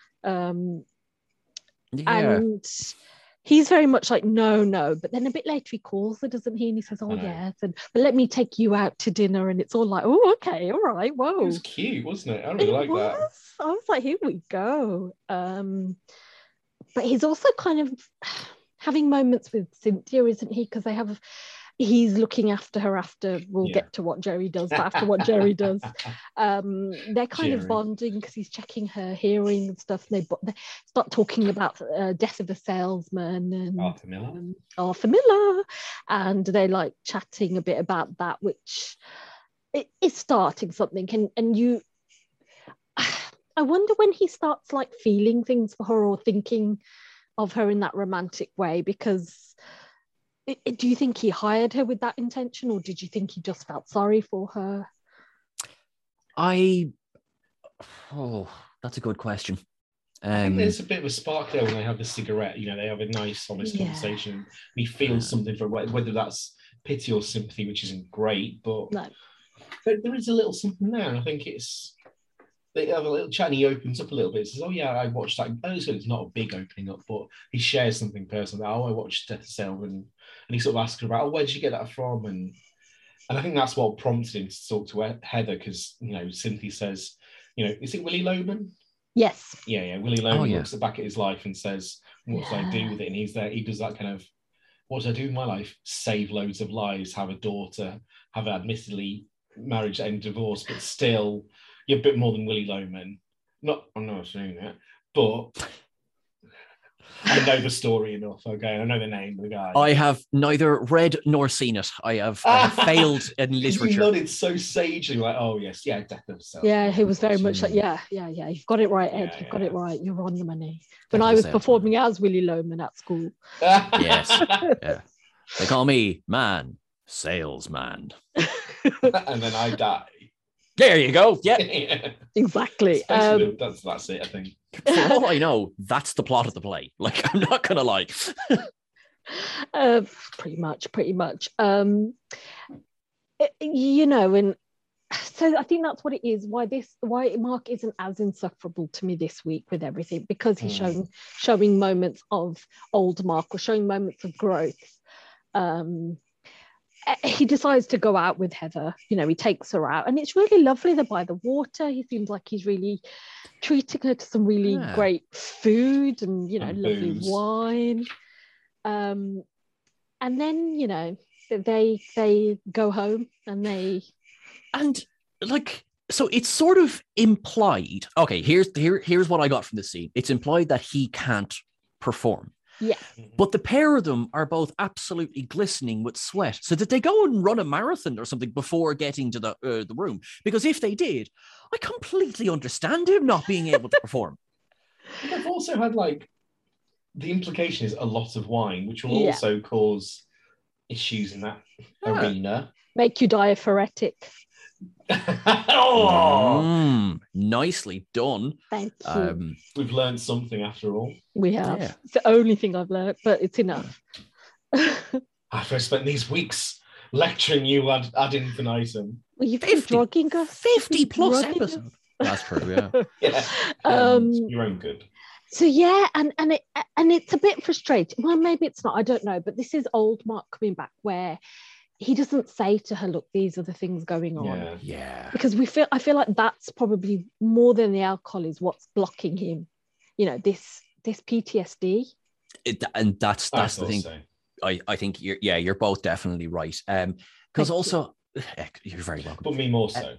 Speaker 3: And he's very much like, no. But then a bit later he calls her, doesn't he? And he says, oh, yes. But let me take you out to dinner. And it's all like, oh, okay, all right, whoa.
Speaker 1: It was cute, wasn't it? I really like that.
Speaker 3: I was like, here we go. But he's also kind of having moments with Cynthia, isn't he? Because he's looking after her after, we'll get to what Jerry does, but after what Jerry does, they're kind of bonding because he's checking her hearing and stuff. And they start talking about Death of a Salesman and Arthur Miller. And they're like chatting a bit about that, which is starting something. And you, I wonder when he starts like feeling things for her or thinking of her in that romantic way, because do you think he hired her with that intention, or did you think he just felt sorry for her?
Speaker 2: That's a good question.
Speaker 1: I think there's a bit of a spark there when they have the cigarette. You know, they have a nice, honest conversation. And he feels something for whether that's pity or sympathy, which isn't great, but there is a little something there. And I think they have a little chat and he opens up a little bit. He says, oh yeah, I watched that. It's not a big opening up, but he shares something personal. Oh, I watched Death of Salesman. And he sort of asks her about, where did you get that from? And I think that's what prompted him to talk to Heather, because, you know, Cynthia says, you know, is it Willy Loman?
Speaker 3: Yes.
Speaker 1: Yeah. Willy Loman looks back at his life and says, what did I do with it? And he's there, he does that kind of, what did I do with my life? Save loads of lives, have a daughter, have admittedly marriage and divorce, but still, you're a bit more than Willy Loman. I'm not saying that, but I know the story enough, okay? I know the name of the guy.
Speaker 2: I have neither read nor seen it. I have failed in literature.
Speaker 1: You nodded so sagely, like, oh, yes, Death of Salesman.
Speaker 3: Yeah, he was very much like, yeah. You've got it right, Ed. You've got it right. You're on the money. When I was performing as Willy Loman at school.
Speaker 2: Yes. Yeah. They call me salesman.
Speaker 1: And then I die.
Speaker 2: There you go. Yeah.
Speaker 3: Exactly.
Speaker 1: That's it, I think.
Speaker 2: For all I know, that's the plot of the play. Like, I'm not gonna lie.
Speaker 3: Pretty much. You know, and so I think that's what it is. Why Mark isn't as insufferable to me this week with everything, because he's showing moments of old Mark, or showing moments of growth. He decides to go out with Heather. You know, he takes her out, and it's really lovely. They're by the water. He seems like he's really treating her to some really great food and, you know, and lovely booze. Wine. And then, you know, they go home and
Speaker 2: so it's sort of implied. Okay, here's what I got from the scene. It's implied that he can't perform.
Speaker 3: Yeah.
Speaker 2: But the pair of them are both absolutely glistening with sweat. So did they go and run a marathon or something before getting to the room? Because if they did, I completely understand him not being able to perform.
Speaker 1: They've also had, like, the implication is a lot of wine, which will also cause issues in that arena.
Speaker 3: Make you diaphoretic.
Speaker 2: Nicely done.
Speaker 3: Thank you.
Speaker 1: We've learned something after all.
Speaker 3: We have. Yeah. It's the only thing I've learned, but it's enough.
Speaker 1: After I spent these weeks lecturing you ad infinitum.
Speaker 3: Well, you've been drugging us.
Speaker 2: 50 plus episodes. That's true,
Speaker 1: yeah. Your own good.
Speaker 3: So yeah, and it's a bit frustrating. Well, maybe it's not. I don't know. But this is old Mark coming back, where he doesn't say to her, look, these are the things going on.
Speaker 2: Yeah.
Speaker 3: Because I feel like that's probably more than the alcohol is what's blocking him. You know, this PTSD.
Speaker 2: And that's the thing. So. I think you're both definitely right. Because also, you're very welcome.
Speaker 1: But me more so.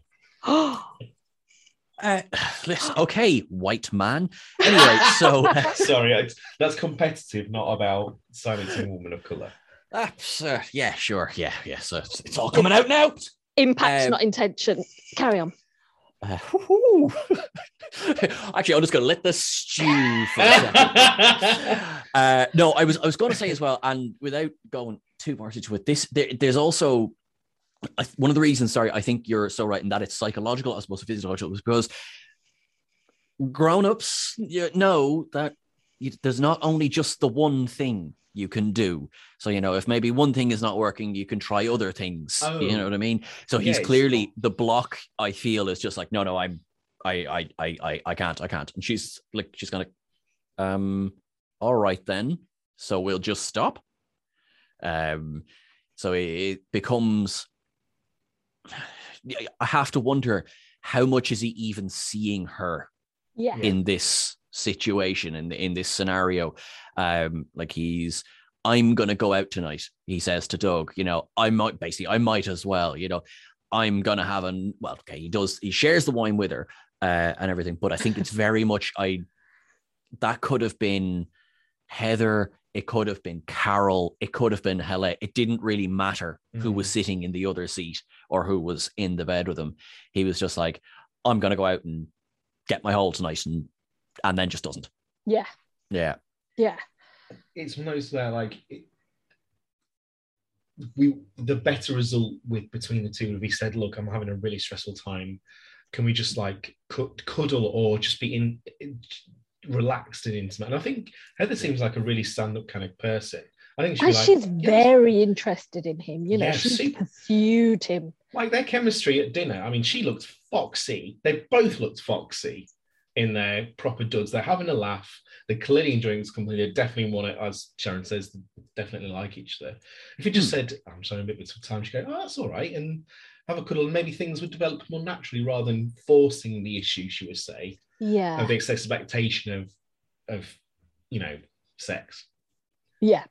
Speaker 2: Listen, okay, white man. Anyway, so
Speaker 1: sorry, that's competitive, not about silencing a woman of color.
Speaker 2: Yeah, sure. Yeah. So it's all coming out now.
Speaker 3: Impact, not intention. Carry on.
Speaker 2: Actually, I'm just going to let this stew for a second. No, I was going to say as well, and without going too much into it, there's also one of the reasons. Sorry, I think you're so right in that it's psychological as opposed to physiological, because grown-ups know that there's not only just the one thing you can do. So, you know, if maybe one thing is not working, you can try other things. You know what I mean? So he's clearly, the block, I feel, is just like, no, I can't. And she's kind of, all right then. So we'll just stop. So it becomes, I have to wonder, how much is he even seeing her in this situation, in this scenario? Like I'm going to go out tonight, he says to Doug, you know, I might as well, you know, I'm going to have he shares the wine with her and everything. But I think it's very much, that could have been Heather, it could have been Carol, it could have been Hele. It didn't really matter who was sitting in the other seat or who was in the bed with him. He was just like, I'm going to go out and get my hole tonight, and then just doesn't.
Speaker 3: Yeah.
Speaker 1: It's one of those where like the better result between the two would be said, look, I'm having a really stressful time. Can we just like cuddle or just be relaxed and intimate? And I think Heather seems like a really stand-up kind of person. I think
Speaker 3: she's very interested in him. You know, she's pursued him.
Speaker 1: Like their chemistry at dinner. I mean, she looked foxy. They both looked foxy in their proper duds. They're having a laugh. They're clearly enjoying this company. They definitely want it, as Sharon says, definitely like each other. If you just said, I'm sorry, a bit of time, she'd go, oh, that's all right, and have a cuddle, and maybe things would develop more naturally rather than forcing the issue, she would say.
Speaker 3: Yeah.
Speaker 1: Of the expectation of you know, sex.
Speaker 3: Yeah.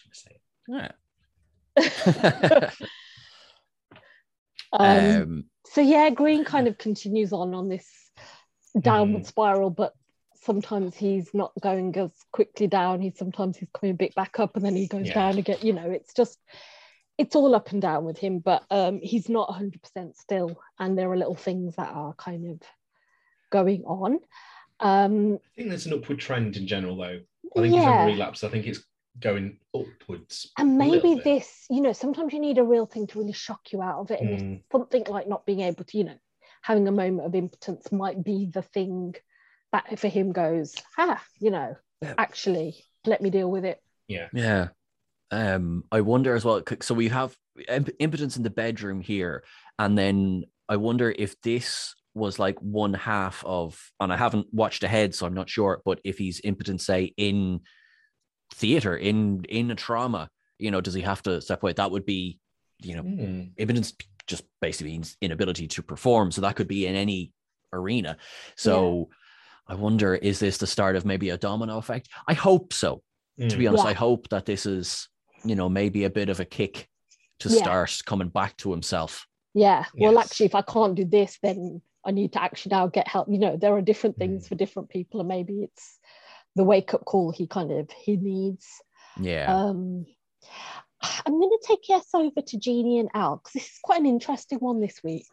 Speaker 3: So yeah, Green kind of continues on this downward spiral, but sometimes he's not going as quickly down. Sometimes he's coming a bit back up, and then he goes down again. You know, it's all up and down with him, but he's not 100% still, and there are little things that are kind of going on.
Speaker 1: I think there's an upward trend in general, though. I think he's having a relapse. I think it's going upwards.
Speaker 3: And maybe this, you know, sometimes you need a real thing to really shock you out of it. And if something like not being able to, you know, having a moment of impotence might be the thing that for him goes, you know, actually, let me deal with it.
Speaker 2: Yeah. I wonder as well. So we have impotence in the bedroom here. And then I wonder if this was like one half of, and I haven't watched ahead, so I'm not sure, but if he's impotent, say, in theater, in a trauma, you know, does he have to step away? That would be, you know, impotence just basically means inability to perform. So that could be in any arena. So I wonder, is this the start of maybe a domino effect? I hope so. To be honest, I hope that this is, you know, maybe a bit of a kick to start coming back to himself.
Speaker 3: Yeah. Well, actually, if I can't do this, then I need to actually now get help. You know, there are different things for different people, and maybe it's the wake-up call he needs. I'm going to take over to Jeannie and Al, because this is quite an interesting one this week.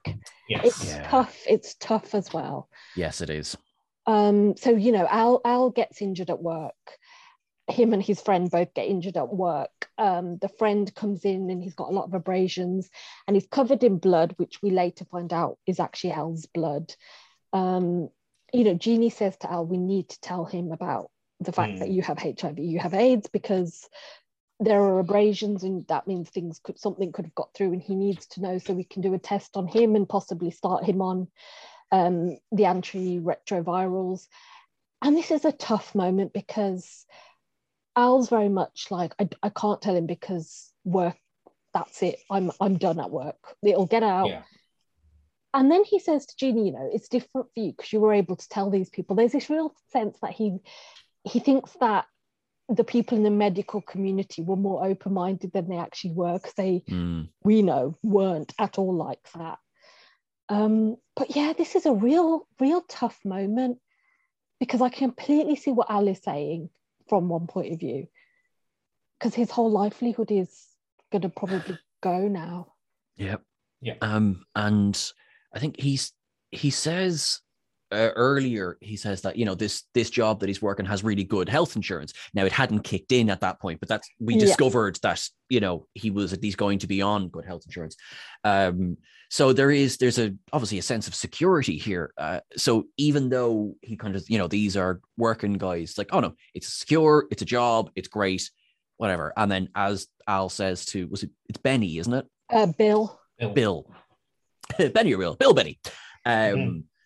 Speaker 3: It's tough as well.
Speaker 2: Yes, it is.
Speaker 3: So, you know, Al gets injured at work. Him and his friend both get injured at work. The friend comes in and he's got a lot of abrasions and he's covered in blood, which we later find out is actually Al's blood. You know, Jeannie says to Al, we need to tell him about the fact that you have HIV, you have AIDS, because there are abrasions and that means something could have got through, and he needs to know so we can do a test on him and possibly start him on the antiretrovirals. And this is a tough moment because Al's very much like, I can't tell him because work, that's it, I'm done at work, it'll get out. And then he says to Jeannie, you know, it's different for you because you were able to tell these people. There's this real sense that he thinks that the people in the medical community were more open-minded than they actually were, because they, we know, weren't at all like that. But yeah, this is a real tough moment, because I completely see what Al is saying from one point of view, because his whole livelihood is going to probably go now.
Speaker 2: And I think he says earlier, he says that, you know, this job that he's working has really good health insurance. Now, it hadn't kicked in at that point, but we discovered that, you know, he was at least going to be on good health insurance. So there's obviously a sense of security here. So even though he kind of, you know, these are working guys, like, oh no, it's secure, it's a job, it's great, whatever. And then as Al says to, it's Benny, isn't it?
Speaker 3: Bill.
Speaker 2: Benny or Bill? Bill Benny.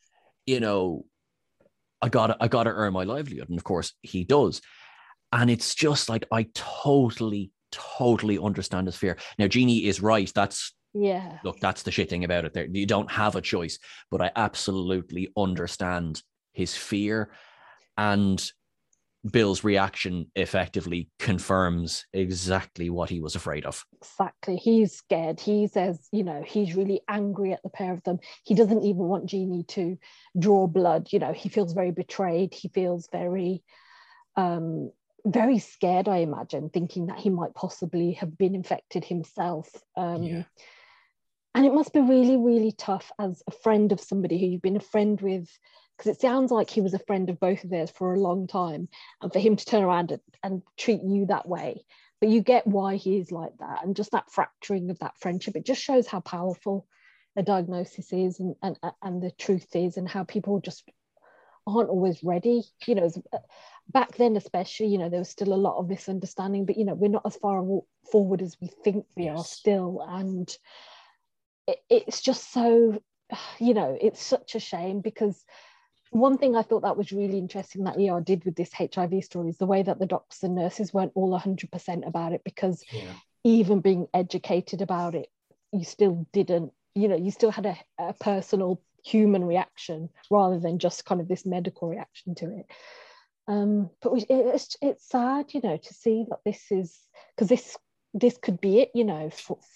Speaker 2: you know, I gotta earn my livelihood. And of course he does. And it's just like, I totally understand his fear. Now, Jeannie is right. Look, that's the shit thing about it there. You don't have a choice, but I absolutely understand his fear, and Bill's reaction effectively confirms exactly what he was afraid of.
Speaker 3: Exactly. He's scared. He says, you know, he's really angry at the pair of them. He doesn't even want Jeannie to draw blood. You know, he feels very betrayed. He feels very, very scared, I imagine, thinking that he might possibly have been infected himself. And it must be really, really tough as a friend of somebody who you've been a friend with, because it sounds like he was a friend of both of theirs for a long time, and for him to turn around and treat you that way. But you get why he is like that, and just that fracturing of that friendship, it just shows how powerful a diagnosis is, and the truth is, and how people just aren't always ready. You know, back then especially, you know, there was still a lot of misunderstanding, but, you know, we're not as far forward as we think we are still. And it's just so, you know, it's such a shame, because one thing I thought that was really interesting that ER did with this HIV story is the way that the doctors and nurses weren't all 100% about it, because even being educated about it, you still didn't, you know, you still had a personal human reaction rather than just kind of this medical reaction to it. But it's sad, you know, to see that this is, because this could be it, you know,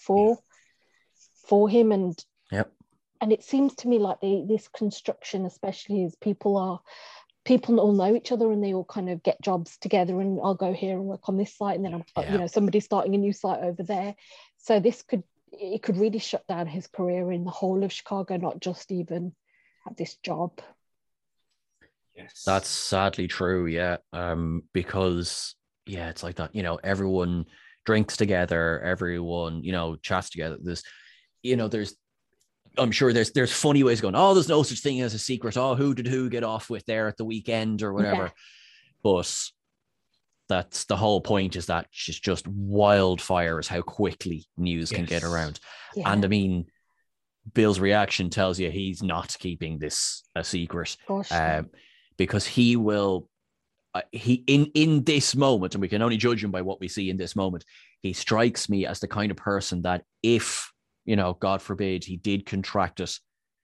Speaker 3: for him. And and it seems to me like this construction, especially, is people all know each other, and they all kind of get jobs together, and I'll go here and work on this site, and then you know, somebody's starting a new site over there. So it could really shut down his career in the whole of Chicago, not just even at this job.
Speaker 1: Yes,
Speaker 2: that's sadly true. Because it's like that, you know, everyone drinks together, everyone, you know, chats together. I'm sure there's funny ways of going, oh, there's no such thing as a secret. Oh, who did who get off with there at the weekend or whatever. But that's the whole point, is that it's just wildfire is how quickly news can get around. And I mean, Bill's reaction tells you he's not keeping this a secret. Because he will, in this moment, and we can only judge him by what we see in this moment, he strikes me as the kind of person that if, you know, God forbid, he did contract it,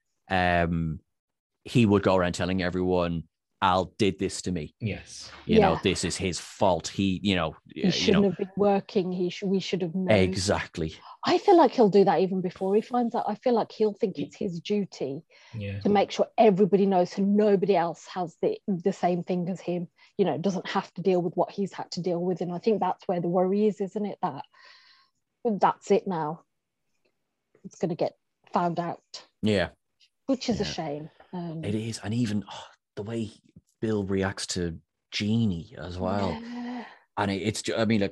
Speaker 2: he would go around telling everyone, Al did this to me.
Speaker 1: Yes.
Speaker 2: You know, this is his fault. He, you know,
Speaker 3: he shouldn't have been working. We should have known.
Speaker 2: Exactly.
Speaker 3: I feel like he'll do that even before he finds out. I feel like he'll think it's his duty to make sure everybody knows, so nobody else has the same thing as him, you know, doesn't have to deal with what he's had to deal with. And I think that's where the worry is, isn't it? That's it now. It's going to get found out. Yeah. Which is a shame.
Speaker 2: It is. And even the way Bill reacts to Jeannie as well. Yeah. And it's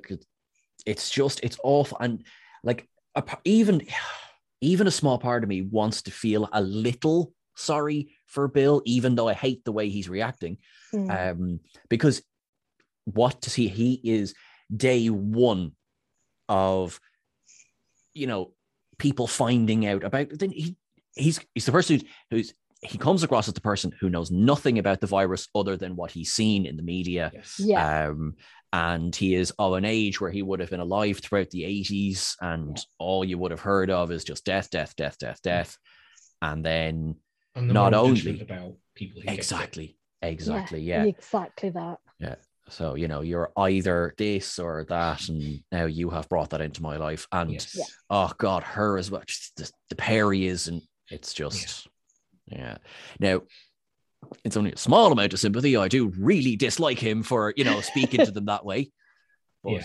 Speaker 2: awful. And like, even a small part of me wants to feel a little sorry for Bill, even though I hate the way he's reacting. Because what does he is day one of, you know, people finding out about, then he's the person he comes across as the person who knows nothing about the virus other than what he's seen in the media. And he is of an age where he would have been alive throughout the 80s, and all you would have heard of is just death. And then not only
Speaker 1: about people who
Speaker 2: exactly
Speaker 3: exactly that.
Speaker 2: So, you know, you're either this or that, and now you have brought that into my life. And oh God, her as well, just the pair he is, and it's just Now, it's only a small amount of sympathy. I do really dislike him for, you know, speaking to them that way. But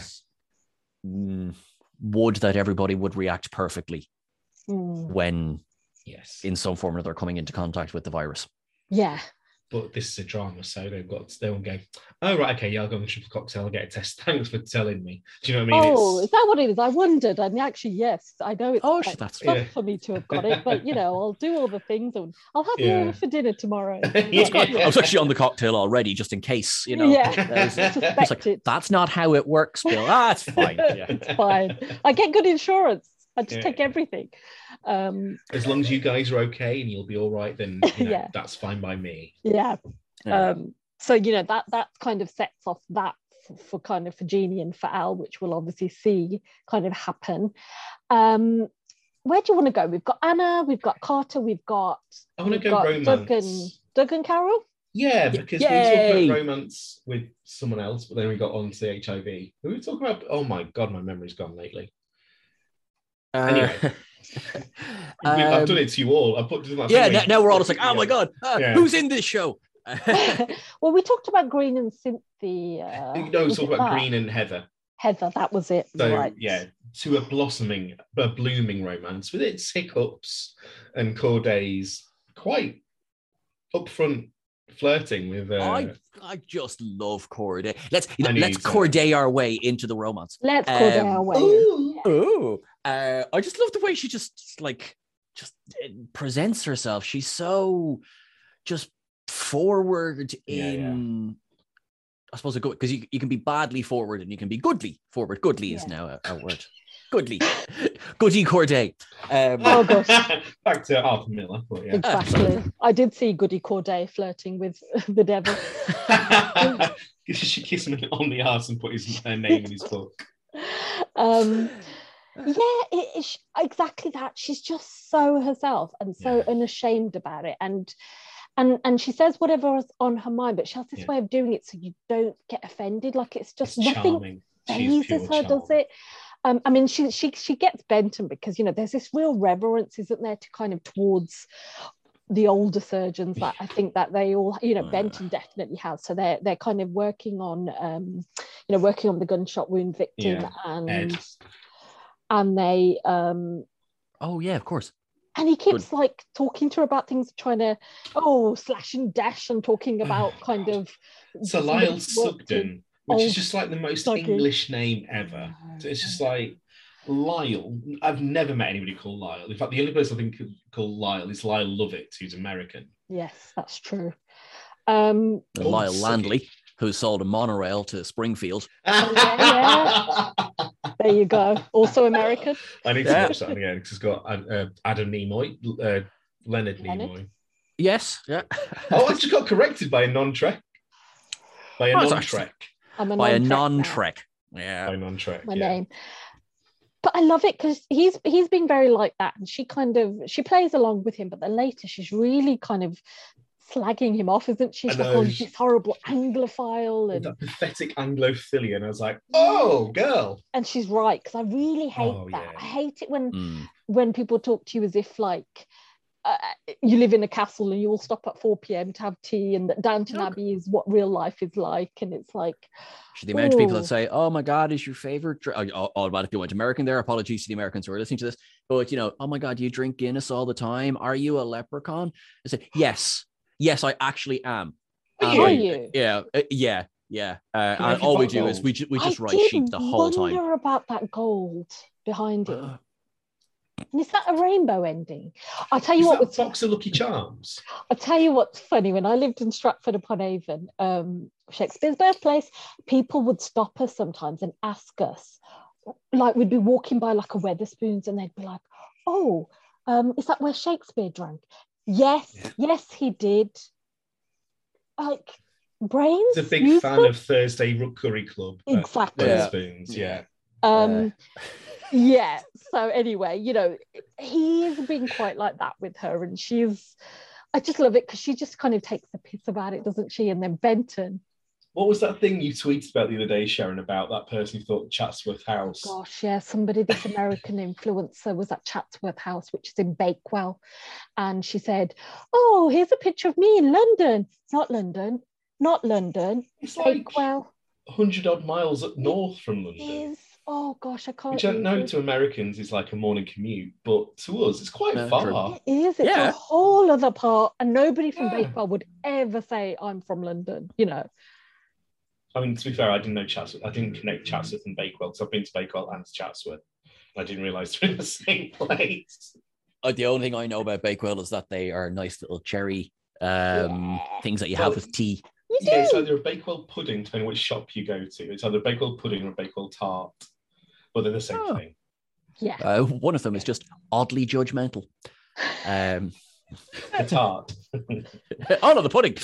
Speaker 2: would that everybody would react perfectly when in some form or other coming into contact with the virus.
Speaker 1: But this is a drama, so they won't go, oh, right, okay, I'll go on the triple cocktail, I'll get a test. Thanks for telling me. Do you know what I mean?
Speaker 3: Oh, is that what it is? I wondered. And actually, yes, I know it's
Speaker 2: that's
Speaker 3: tough for me to have got it, but, you know, I'll do all the things, and I'll have you over for dinner tomorrow.
Speaker 2: I was actually on the cocktail already, just in case, you know. It's like, that's not how it works, Bill. It's fine.
Speaker 3: It's fine. I get good insurance. I'd just take everything.
Speaker 1: As long as you guys are okay and you'll be all right, then that's fine by me.
Speaker 3: Yeah. So, you know, that kind of sets off that for kind of for Jeannie and for Al, which we'll obviously see kind of happen. Where do you want to go? We've got Anna, we've got Carter, I want to go
Speaker 1: romance.
Speaker 3: Doug and Carol?
Speaker 1: Yeah, because we were talking about romance with someone else, but then we got on to the HIV. Who were we talking about? Oh my God, my memory's gone lately. Anyway. I've done it to you all.
Speaker 2: Now we're all just like, oh my God, who's in this show?
Speaker 3: Well, we talked about Green and Cynthia.
Speaker 1: We talked about Green and Heather.
Speaker 3: Heather, that was it.
Speaker 1: So,
Speaker 3: right.
Speaker 1: To a blooming romance with its hiccups and Corday's quite upfront flirting with.
Speaker 2: I just love Corday. Let's Corday our way into the romance.
Speaker 3: Let's Corday our way.
Speaker 2: Ooh. I just love the way she just presents herself. She's so just forward in. I suppose because you can be badly forward and you can be goodly forward. Goodly is now a word. Goodly Corday.
Speaker 3: Oh gosh,
Speaker 1: back to Arthur Miller. But
Speaker 3: exactly. I did see Goody Corday flirting with the devil.
Speaker 1: She kissed him on the arse and put her name in his book.
Speaker 3: It's exactly that. She's just so herself and so unashamed about it, and she says whatever is on her mind, but she has this way of doing it so you don't get offended. Like it's nothing phases her, does it? I mean, she gets Benton because, you know, there's this real reverence, isn't there, to kind of towards the older surgeons that I think that they all, you know, Benton definitely has. So they're kind of working on, working on the gunshot wound victim and they.
Speaker 2: Oh yeah, of course.
Speaker 3: And he keeps like talking to her about things, trying to slash and dash and talking about kind of.
Speaker 1: So Lyle Sugden, which is just like the most English name ever. So it's just like Lyle. I've never met anybody called Lyle. In fact, the only person I think called Lyle is Lyle Lovett, who's American.
Speaker 3: Yes, that's true.
Speaker 2: Lyle Landley, who sold a monorail to Springfield.
Speaker 3: There you go. Also American.
Speaker 1: I need to watch that again because it's got Adam Nimoy, Leonard Nimoy.
Speaker 2: Yes. Yeah.
Speaker 1: I just got corrected by a non-Trek. By a non-Trek.
Speaker 2: By a non-Trek. Yeah.
Speaker 1: By a non-Trek.
Speaker 3: My name. But I love it because he's being very like that, and she plays along with him. But then later she's really kind of slagging him off, isn't she? She's like, he's this horrible Anglophile and
Speaker 1: that pathetic Anglophilia, and I was like, oh, girl.
Speaker 3: And she's right, because I really hate that. Yeah. I hate it when people talk to you as if like you live in a castle and you all stop at 4 p.m. to have tea, and that Downton Abbey is what real life is like, and it's like.
Speaker 2: The amount of people that say, "Oh my God, is your favorite?" Automatically went American there. Apologies to the Americans who are listening to this, but you know, oh my God, do you drink Guinness all the time? Are you a leprechaun? I said, yes, I actually am.
Speaker 3: Are you?
Speaker 2: Yeah. And all we do is we just write sheep the whole time.
Speaker 3: I wonder about that gold behind it. And is that a rainbow ending? I'll tell you what.
Speaker 1: Box of Lucky Charms.
Speaker 3: I'll tell you what's funny. When I lived in Stratford-upon-Avon, Shakespeare's birthplace, people would stop us sometimes and ask us, like we'd be walking by like a Wetherspoons, and they'd be like, "Oh, is that where Shakespeare drank?" Yes, he did. Like brains.
Speaker 1: He's a big fan of Thursday Curry Club.
Speaker 3: Exactly.
Speaker 1: Wetherspoons, yeah.
Speaker 3: Yeah. So anyway, you know, he's been quite like that with her, and I just love it because she just kind of takes the piss about it, doesn't she? And then Benton.
Speaker 1: What was that thing you tweeted about the other day, Sharon, about that person who thought Chatsworth House?
Speaker 3: Gosh, yeah, this American influencer was at Chatsworth House, which is in Bakewell. And she said, "Oh, here's a picture of me in London." Not London.
Speaker 1: It's
Speaker 3: Bakewell.
Speaker 1: Like 100 odd miles up north from London.
Speaker 3: Oh gosh, I can't.
Speaker 1: Which I know to Americans is like a morning commute, but to us it's quite far.
Speaker 3: It is. It's a whole other part, and nobody from Bakewell would ever say I'm from London. You know.
Speaker 1: I mean, to be fair, I didn't know Chatsworth. I didn't connect Chatsworth and Bakewell because I've been to Bakewell and Chatsworth. I didn't realise they're in the same place.
Speaker 2: The only thing I know about Bakewell is that they are nice little cherry things that you have with tea.
Speaker 1: It's either a Bakewell pudding, depending on which shop you go to. It's either a Bakewell pudding or a Bakewell tart. But they're the same thing.
Speaker 3: Yeah.
Speaker 2: One of them is just oddly judgmental.
Speaker 1: A tart.
Speaker 2: Oh no, the pudding.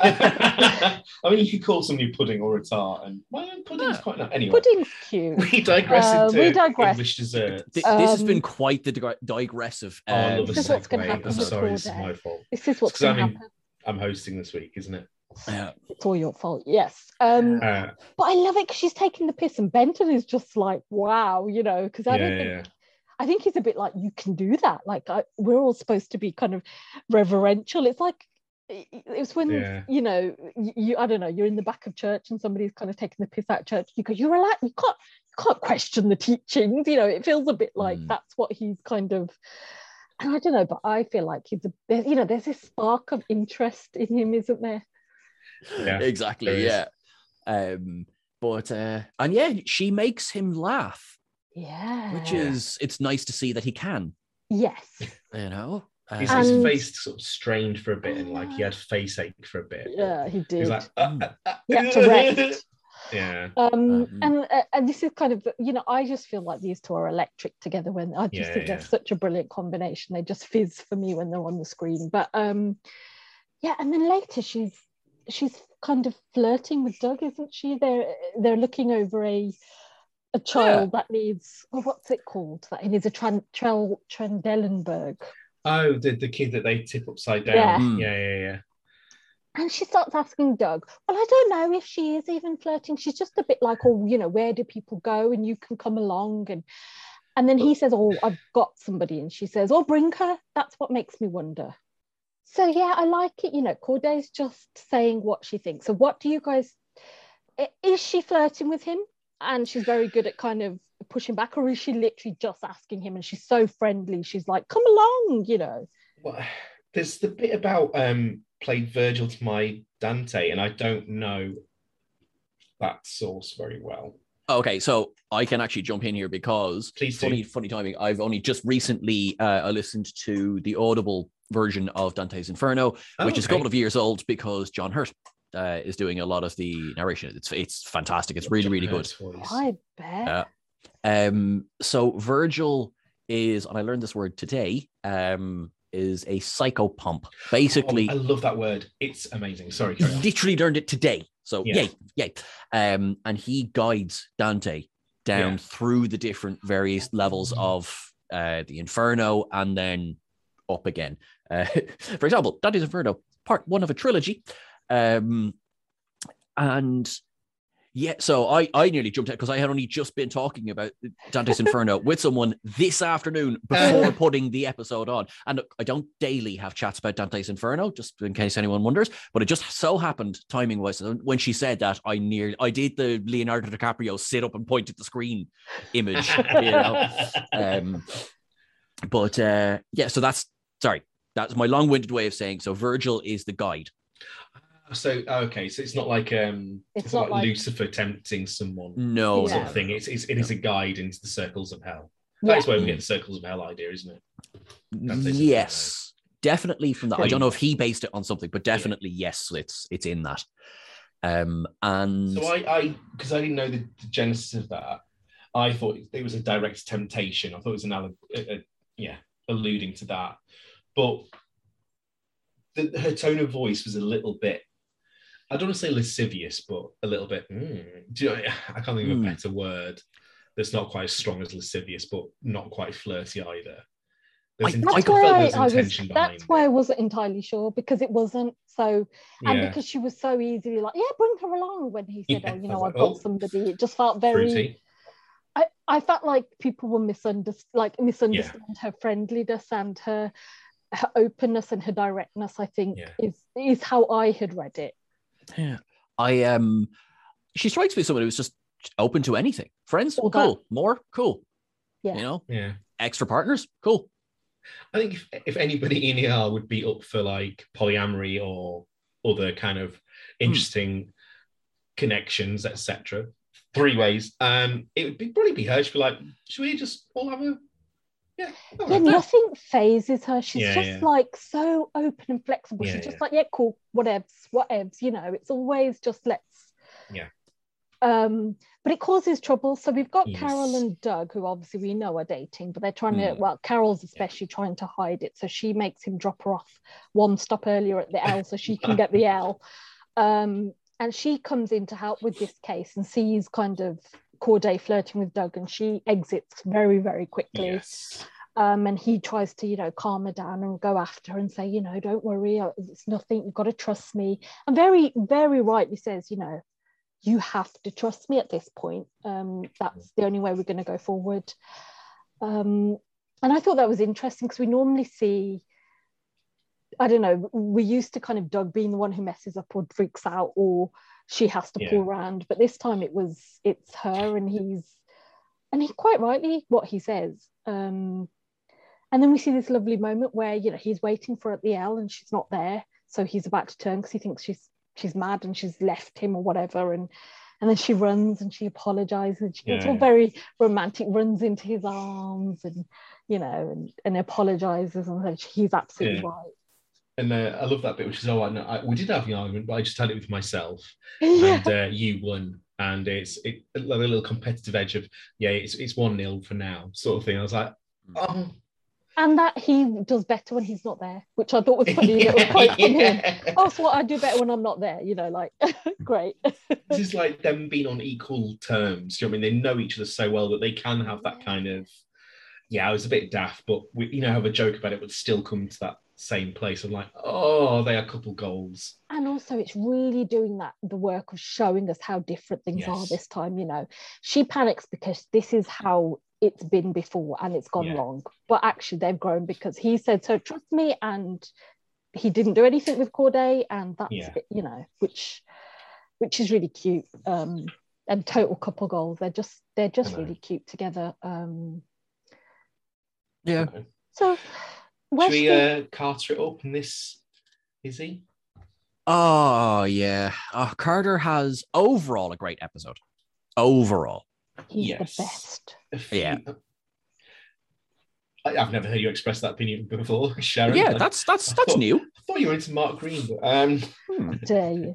Speaker 1: I mean, you could call somebody pudding or a tart, and pudding's quite nice. Anyway,
Speaker 3: pudding's cute.
Speaker 1: we digress into
Speaker 3: we digress.
Speaker 1: English desserts.
Speaker 2: This has been quite the digressive.
Speaker 1: I love a
Speaker 3: This is what's going to
Speaker 1: segue.
Speaker 3: happen
Speaker 1: I'm
Speaker 3: with
Speaker 1: sorry, this is
Speaker 3: Corday.
Speaker 1: my fault.
Speaker 3: This is what's
Speaker 1: 'Cause
Speaker 3: going to happen.
Speaker 1: I'm hosting this week, isn't it?
Speaker 2: Yeah.
Speaker 3: It's all your fault. Yes. But I love it because she's taking the piss, and Benton is just like, wow, because I don't think. I think he's a bit like, you can do that. Like, we're all supposed to be kind of reverential. It's like, it's when, you I don't know, you're in the back of church and somebody's kind of taking the piss out of church. You go, you're allowed, you can't question the teachings. It feels a bit like that's what he's kind of, and I don't know, but I feel like there's this spark of interest in him, isn't there?
Speaker 1: Yeah,
Speaker 2: exactly. Yeah. But and yeah, she makes him laugh.
Speaker 3: Yeah.
Speaker 2: Which is, it's nice to see that he can.
Speaker 3: Yes.
Speaker 1: His face sort of strained for a bit, and like he had face ache for a bit.
Speaker 3: Yeah, he did.
Speaker 1: He was like,
Speaker 3: he had to rest.
Speaker 1: Yeah.
Speaker 3: And this is kind of, I just feel like these two are electric together. When I just think they're such a brilliant combination. They just fizz for me when they're on the screen. But and then later she's kind of flirting with Doug, isn't she? They're looking over a child that needs, what's it called? That he needs a Trendelenburg.
Speaker 1: Oh, the kid that they tip upside down. Yeah.
Speaker 3: And she starts asking Doug, well, I don't know if she is even flirting. She's just a bit like, where do people go? And you can come along. And then he says, oh, I've got somebody. And she says, oh, bring her. That's what makes me wonder. So, yeah, I like it. Corday's just saying what she thinks. So what do you guys, is she flirting with him? And she's very good at kind of pushing back, or is she literally just asking him, and she's so friendly, she's like, come along,
Speaker 1: Well, there's the bit about played Virgil to my Dante, and I don't know that source very well.
Speaker 2: Okay, so I can actually jump in here because funny timing. I've only just recently listened to the Audible version of Dante's Inferno, which is a couple of years old because John Hurt is doing a lot of the narration. It's fantastic. It's really, really good.
Speaker 3: I bet.
Speaker 2: So Virgil is, and I learned this word today, is a psychopomp. Basically,
Speaker 1: I love that word. It's amazing. Sorry,
Speaker 2: literally learned it today. So yay. And he guides Dante down through the different various levels of the Inferno and then up again. For example, Dante's Inferno, part 1 of a trilogy. And yeah, so I nearly jumped out because I had only just been talking about Dante's Inferno with someone this afternoon before putting the episode on. And look, I don't daily have chats about Dante's Inferno, just in case anyone wonders, but it just so happened timing wise. When she said that, I did the Leonardo DiCaprio sit up and point at the screen image, so that's my long-winded way of saying, so Virgil is the guide.
Speaker 1: So so it's not like it's not like Lucifer tempting someone,
Speaker 2: no
Speaker 1: sort of thing. It is a guide into the circles of hell. That's where we get the circles of hell idea, isn't it?
Speaker 2: Yes, definitely from that. Probably. I don't know if he based it on something, but definitely yes, it's in that. And
Speaker 1: so I because I didn't know the genesis of that, I thought it was a direct temptation. I thought it was alluding to that, but her tone of voice was a little bit, I don't want to say lascivious, but a little bit, I can't think of a better word that's not quite as strong as lascivious, but not quite flirty either.
Speaker 3: That's why I wasn't entirely sure, because it wasn't so, and because she was so easily like, bring her along when he said, I've got somebody. It just felt very, fruity. I felt like people were misunderstand her friendliness and her openness and her directness, I think, is how I had read it.
Speaker 2: Yeah. She strikes me as someone who's just open to anything. Friends, cool. More, cool.
Speaker 3: Yeah.
Speaker 2: Extra partners, cool.
Speaker 1: I think if anybody in ER would be up for like polyamory or other kind of interesting connections, etc., 3 ways, it would probably be her. She'd be like, should we just all have a
Speaker 3: nothing phases her. She's just like so open and flexible. She's just like, cool, whatevs. It's always just let's But it causes trouble. So we've got
Speaker 1: Yes.
Speaker 3: Carol and Doug, who obviously we know are dating, but they're trying to, well, Carol's especially trying to hide it. So she makes him drop her off one stop earlier at the L so she can get the L. And she comes in to help with this case and sees kind of Corday flirting with Doug, and she exits very, very quickly.
Speaker 1: Yes.
Speaker 3: And he tries to, you know, calm her down and go after her and say, you know, don't worry, it's nothing, you've got to trust me. And very, very rightly says, you know, you have to trust me at this point. That's the only way we're going to go forward. And I thought that was interesting because we normally see, I don't know, we used to kind of Doug being the one who messes up or freaks out, or she has to pull around. But this time it's her, and he quite rightly what he says. And then we see this lovely moment where, you know, he's waiting for her at the L and she's not there. So he's about to turn because he thinks she's mad and she's left him or whatever. And then she runs and she apologizes. She gets all very romantic, runs into his arms and, you know, and apologizes. And he's absolutely right.
Speaker 1: And I love that bit, which is, we did have the argument, but I just had it with myself. And you won. And it's like a little competitive edge of, it's 1-0 for now, sort of thing. I was like, oh.
Speaker 3: And that he does better when he's not there, which I thought was funny. It was quite funny. Oh, so what I do better when I'm not there, you know, like, great.
Speaker 1: This is like them being on equal terms. Do you know what I mean? They know each other so well that they can have that kind of, I was a bit daft, but we, you know, have a joke about it, but still come to that same place of like, oh, they are couple goals.
Speaker 3: And also it's really doing the work of showing us how different things are this time. You know, she panics because this is how it's been before and it's gone wrong, but actually they've grown because he said, so trust me, and he didn't do anything with Corday, and that's it, you know, which is really cute. And total couple goals. They're just really cute together. So
Speaker 1: should we Carter it up in this, is he?
Speaker 2: Oh yeah. Carter has overall a great episode. Overall.
Speaker 3: He's the best.
Speaker 2: Yeah.
Speaker 1: I've never heard you express that opinion before, Sharon.
Speaker 2: Yeah, that's new.
Speaker 1: I thought you were into Mark Green, but
Speaker 3: dare you.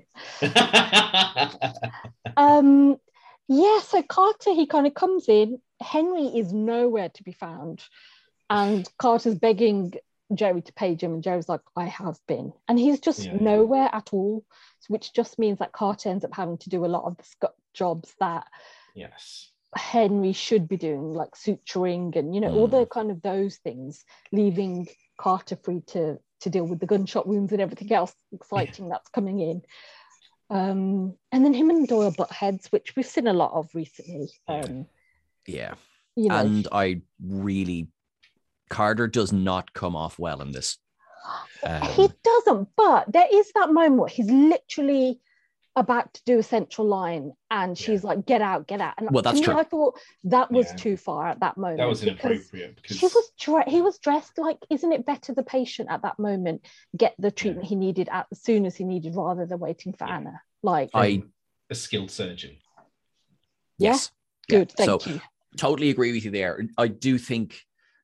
Speaker 3: So Carter, he kind of comes in. Henry is nowhere to be found. And Carter's begging Jerry to page him, and Jerry's like, I have been. And he's just nowhere at all, which just means that Carter ends up having to do a lot of the jobs that Henry should be doing, like suturing and, you know, all the kind of those things, leaving Carter free to deal with the gunshot wounds and everything else exciting that's coming in. And then him and Doyle butt heads, which we've seen a lot of recently. You know,
Speaker 2: and I really, Carter does not come off well in this.
Speaker 3: He doesn't, but there is that moment where he's literally about to do a central line and she's like, get out. And
Speaker 2: that's true.
Speaker 3: I thought that was too far at that moment.
Speaker 1: That was inappropriate. Because
Speaker 3: he was dressed like, isn't it better the patient at that moment get the treatment he needed as soon as he needed, rather than waiting for Anna? Like
Speaker 1: a skilled surgeon.
Speaker 2: Yes.
Speaker 3: Good. Thank you.
Speaker 2: Totally agree with you there. I do think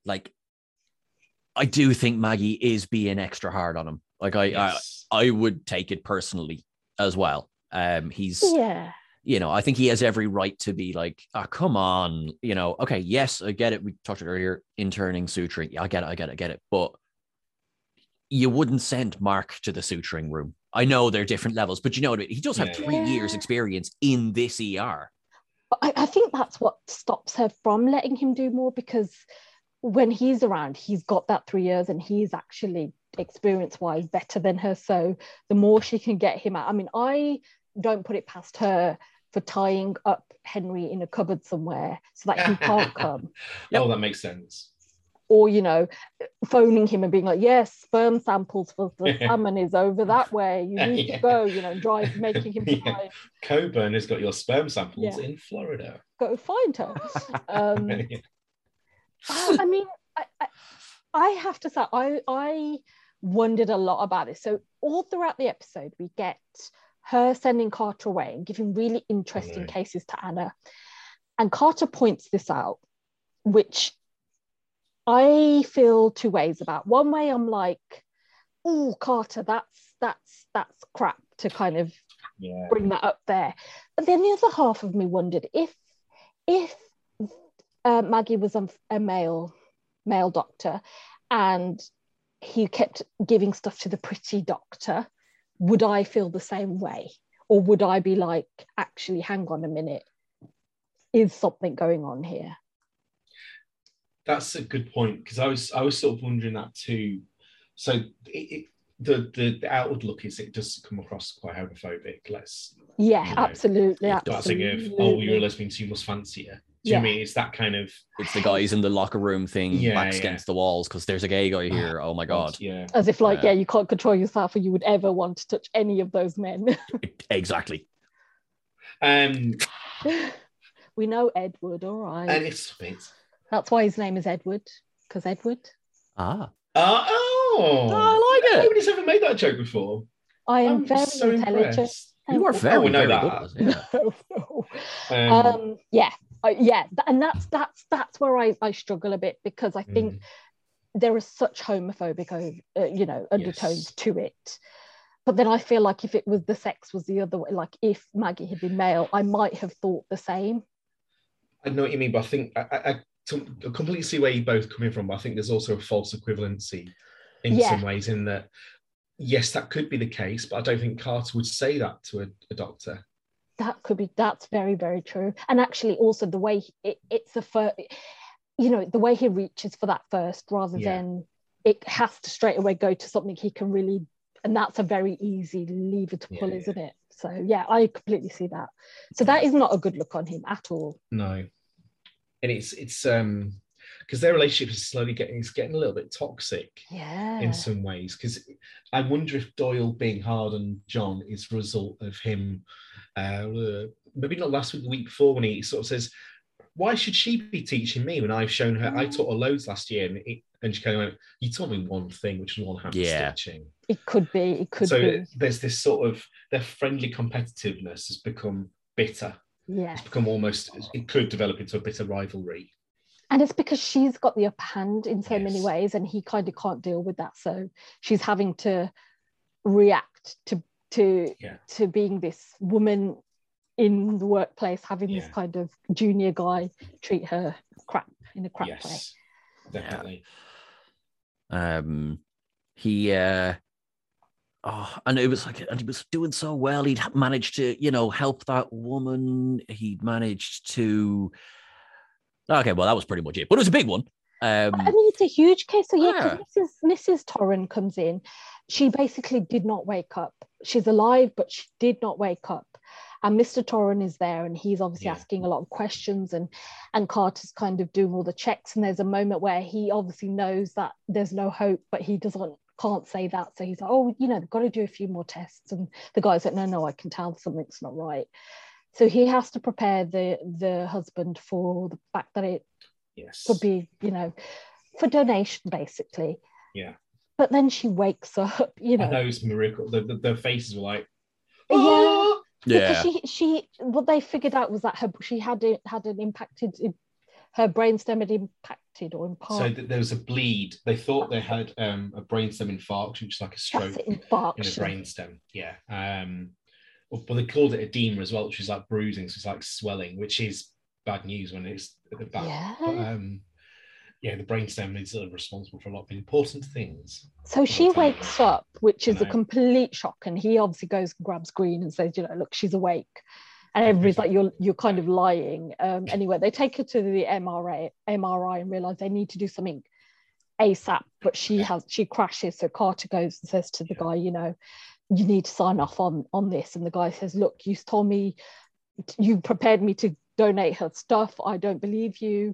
Speaker 2: Maggie is being extra hard on him. Like I would take it personally as well. He's you know, I think he has every right to be like, come on, you know, okay, yes, I get it. We talked earlier, interning, suturing. Yeah, I get it. But you wouldn't send Mark to the suturing room. I know they're different levels, but you know what I mean? He does have 3 years experience in this ER.
Speaker 3: I think that's what stops her from letting him do more, because when he's around, he's got that 3 years and he's actually experience-wise better than her. So the more she can get him out. I mean, I don't put it past her for tying up Henry in a cupboard somewhere so that he can't come.
Speaker 1: Oh, that makes sense.
Speaker 3: Or, you know, phoning him and being like, yes, sperm samples for the salmon is over that way. You need to go, you know, making him drive.
Speaker 1: Coburn has got your sperm samples in Florida.
Speaker 3: Go find her. I mean, I have to say, I wondered a lot about this. So all throughout the episode, we get her sending Carter away and giving really interesting cases to Anna. And Carter points this out, which I feel 2 ways about. One way I'm like, oh, Carter, that's crap to kind of bring that up there. But then the other half of me wondered if Maggie was a male doctor and he kept giving stuff to the pretty doctor, would I feel the same way? Or would I be like, actually, hang on a minute, is something going on here?
Speaker 1: That's a good point, because I was sort of wondering that too. So the outward look is it does come across quite homophobic.
Speaker 3: Absolutely.
Speaker 1: That thing of, oh, you're a lesbian, so you must fancy her. Do you know what I mean? It's that kind of...
Speaker 2: It's the guys in the locker room thing, backs against the walls, because there's a gay guy here. Oh my God.
Speaker 1: Yeah.
Speaker 3: As if you can't control yourself or you would ever want to touch any of those men.
Speaker 2: Exactly.
Speaker 3: We know Edward, all right.
Speaker 1: And it's a bit...
Speaker 3: That's why his name is Edward, because Edward.
Speaker 1: I
Speaker 2: like it.
Speaker 1: Nobody's ever made that joke before.
Speaker 3: I'm very
Speaker 1: so
Speaker 3: intelligent.
Speaker 1: Impressed.
Speaker 2: You are very, very good.
Speaker 3: Yeah. And that's where I struggle a bit, because I think there are such homophobic undertones to it. But then I feel like if it was the sex was the other way, like if Maggie had been male, I might have thought the same.
Speaker 1: I know what you mean, but I think I completely see where you're both coming from, but I think there's also a false equivalency in some ways, in that, yes, that could be the case, but I don't think Carter would say that to a doctor.
Speaker 3: That's very, very true. And actually also the way it's the first, the way he reaches for that first, rather than it has to straight away go to something he can really, and that's a very easy lever to pull, isn't it? So I completely see that. So that is not a good look on him at all.
Speaker 1: No. And it's because their relationship is slowly getting a little bit toxic in some ways, because I wonder if Doyle being hard on John is a result of him maybe not last week, the week before, when he sort of says, why should she be teaching me when I've shown her? I taught her loads last year, and she kind of went, you taught me one thing, which was one hand stitching.
Speaker 3: It could be.
Speaker 1: So there's this sort of, their friendly competitiveness has become bitter.
Speaker 3: Yeah,
Speaker 1: it's become almost, it could develop into a bitter rivalry.
Speaker 3: And it's because she's got the upper hand in so many ways, and he kind of can't deal with that. So she's having to react to being this woman in the workplace, having this kind of junior guy treat her crap in a crap way.
Speaker 1: Definitely.
Speaker 2: And it was like, and he was doing so well. He'd managed to, help that woman. He'd managed to. Okay, well, that was pretty much it, but it was a big one.
Speaker 3: I mean, it's a huge case. So because Mrs. Torran comes in, she basically did not wake up. She's alive, but she did not wake up. And Mr. Torran is there, and he's obviously asking a lot of questions, and Carter's kind of doing all the checks. And there's a moment where he obviously knows that there's no hope, but he can't say that. So he's like, oh, they've got to do a few more tests. And the guy's like, no, I can tell something's not right. So he has to prepare the husband for the fact that it could be, for donation, basically.
Speaker 1: Yeah.
Speaker 3: But then she wakes up,
Speaker 1: And those miracle, the faces were like,
Speaker 3: oh! Yeah. Because she what they figured out was that she had an impacted, her brainstem had impacted or impacted.
Speaker 1: So there was a bleed. They thought they had a brainstem infarction, which is like a stroke in a brainstem. Yeah. But they called it edema as well, which is like bruising, so it's like swelling, which is bad news when it's at the back.
Speaker 3: Yeah.
Speaker 1: But, the brainstem is responsible for a lot of important things.
Speaker 3: So she wakes up, which is a complete shock, and he obviously goes and grabs Green and says, look, she's awake. And everybody's like, you're kind of lying. Anyway, they take her to the MRI and realise they need to do something ASAP, but she crashes. So Carter goes and says to the guy, you need to sign off on this. And the guy says, look, you told me, you prepared me to donate her stuff. I don't believe you.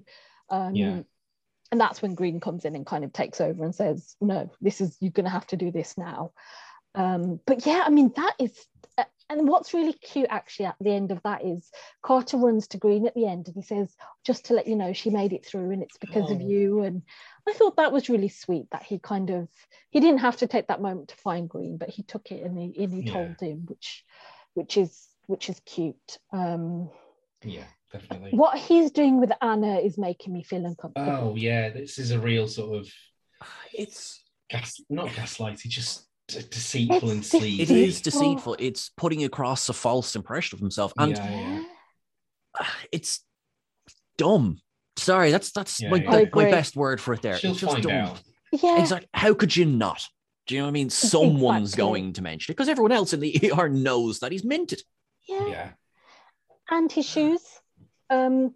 Speaker 3: And that's when Green comes in and kind of takes over and says, no, you're going to have to do this now. But yeah, I mean, that is, and what's really cute actually at the end of that is Carter runs to Green at the end and he says, just to let you know, she made it through and it's because of you. And I thought that was really sweet that he didn't have to take that moment to find Green, but he took it and he told him, which is cute.
Speaker 1: Yeah, definitely.
Speaker 3: What he's doing with Anna is making me feel uncomfortable.
Speaker 1: Oh yeah, this is a real sort of, it's not gaslighting, just deceitful and sleazy.
Speaker 2: It is deceitful. It's putting across a false impression of himself, and it's dumb. Sorry, that's my best word for it. There,
Speaker 1: she'll
Speaker 2: it's just
Speaker 1: find
Speaker 2: dumb.
Speaker 1: out.
Speaker 3: Yeah,
Speaker 2: exactly. How could you not? Do you know what I mean? Someone's going to mention it because everyone else in the ER knows that he's minted.
Speaker 3: Yeah. And his shoes. I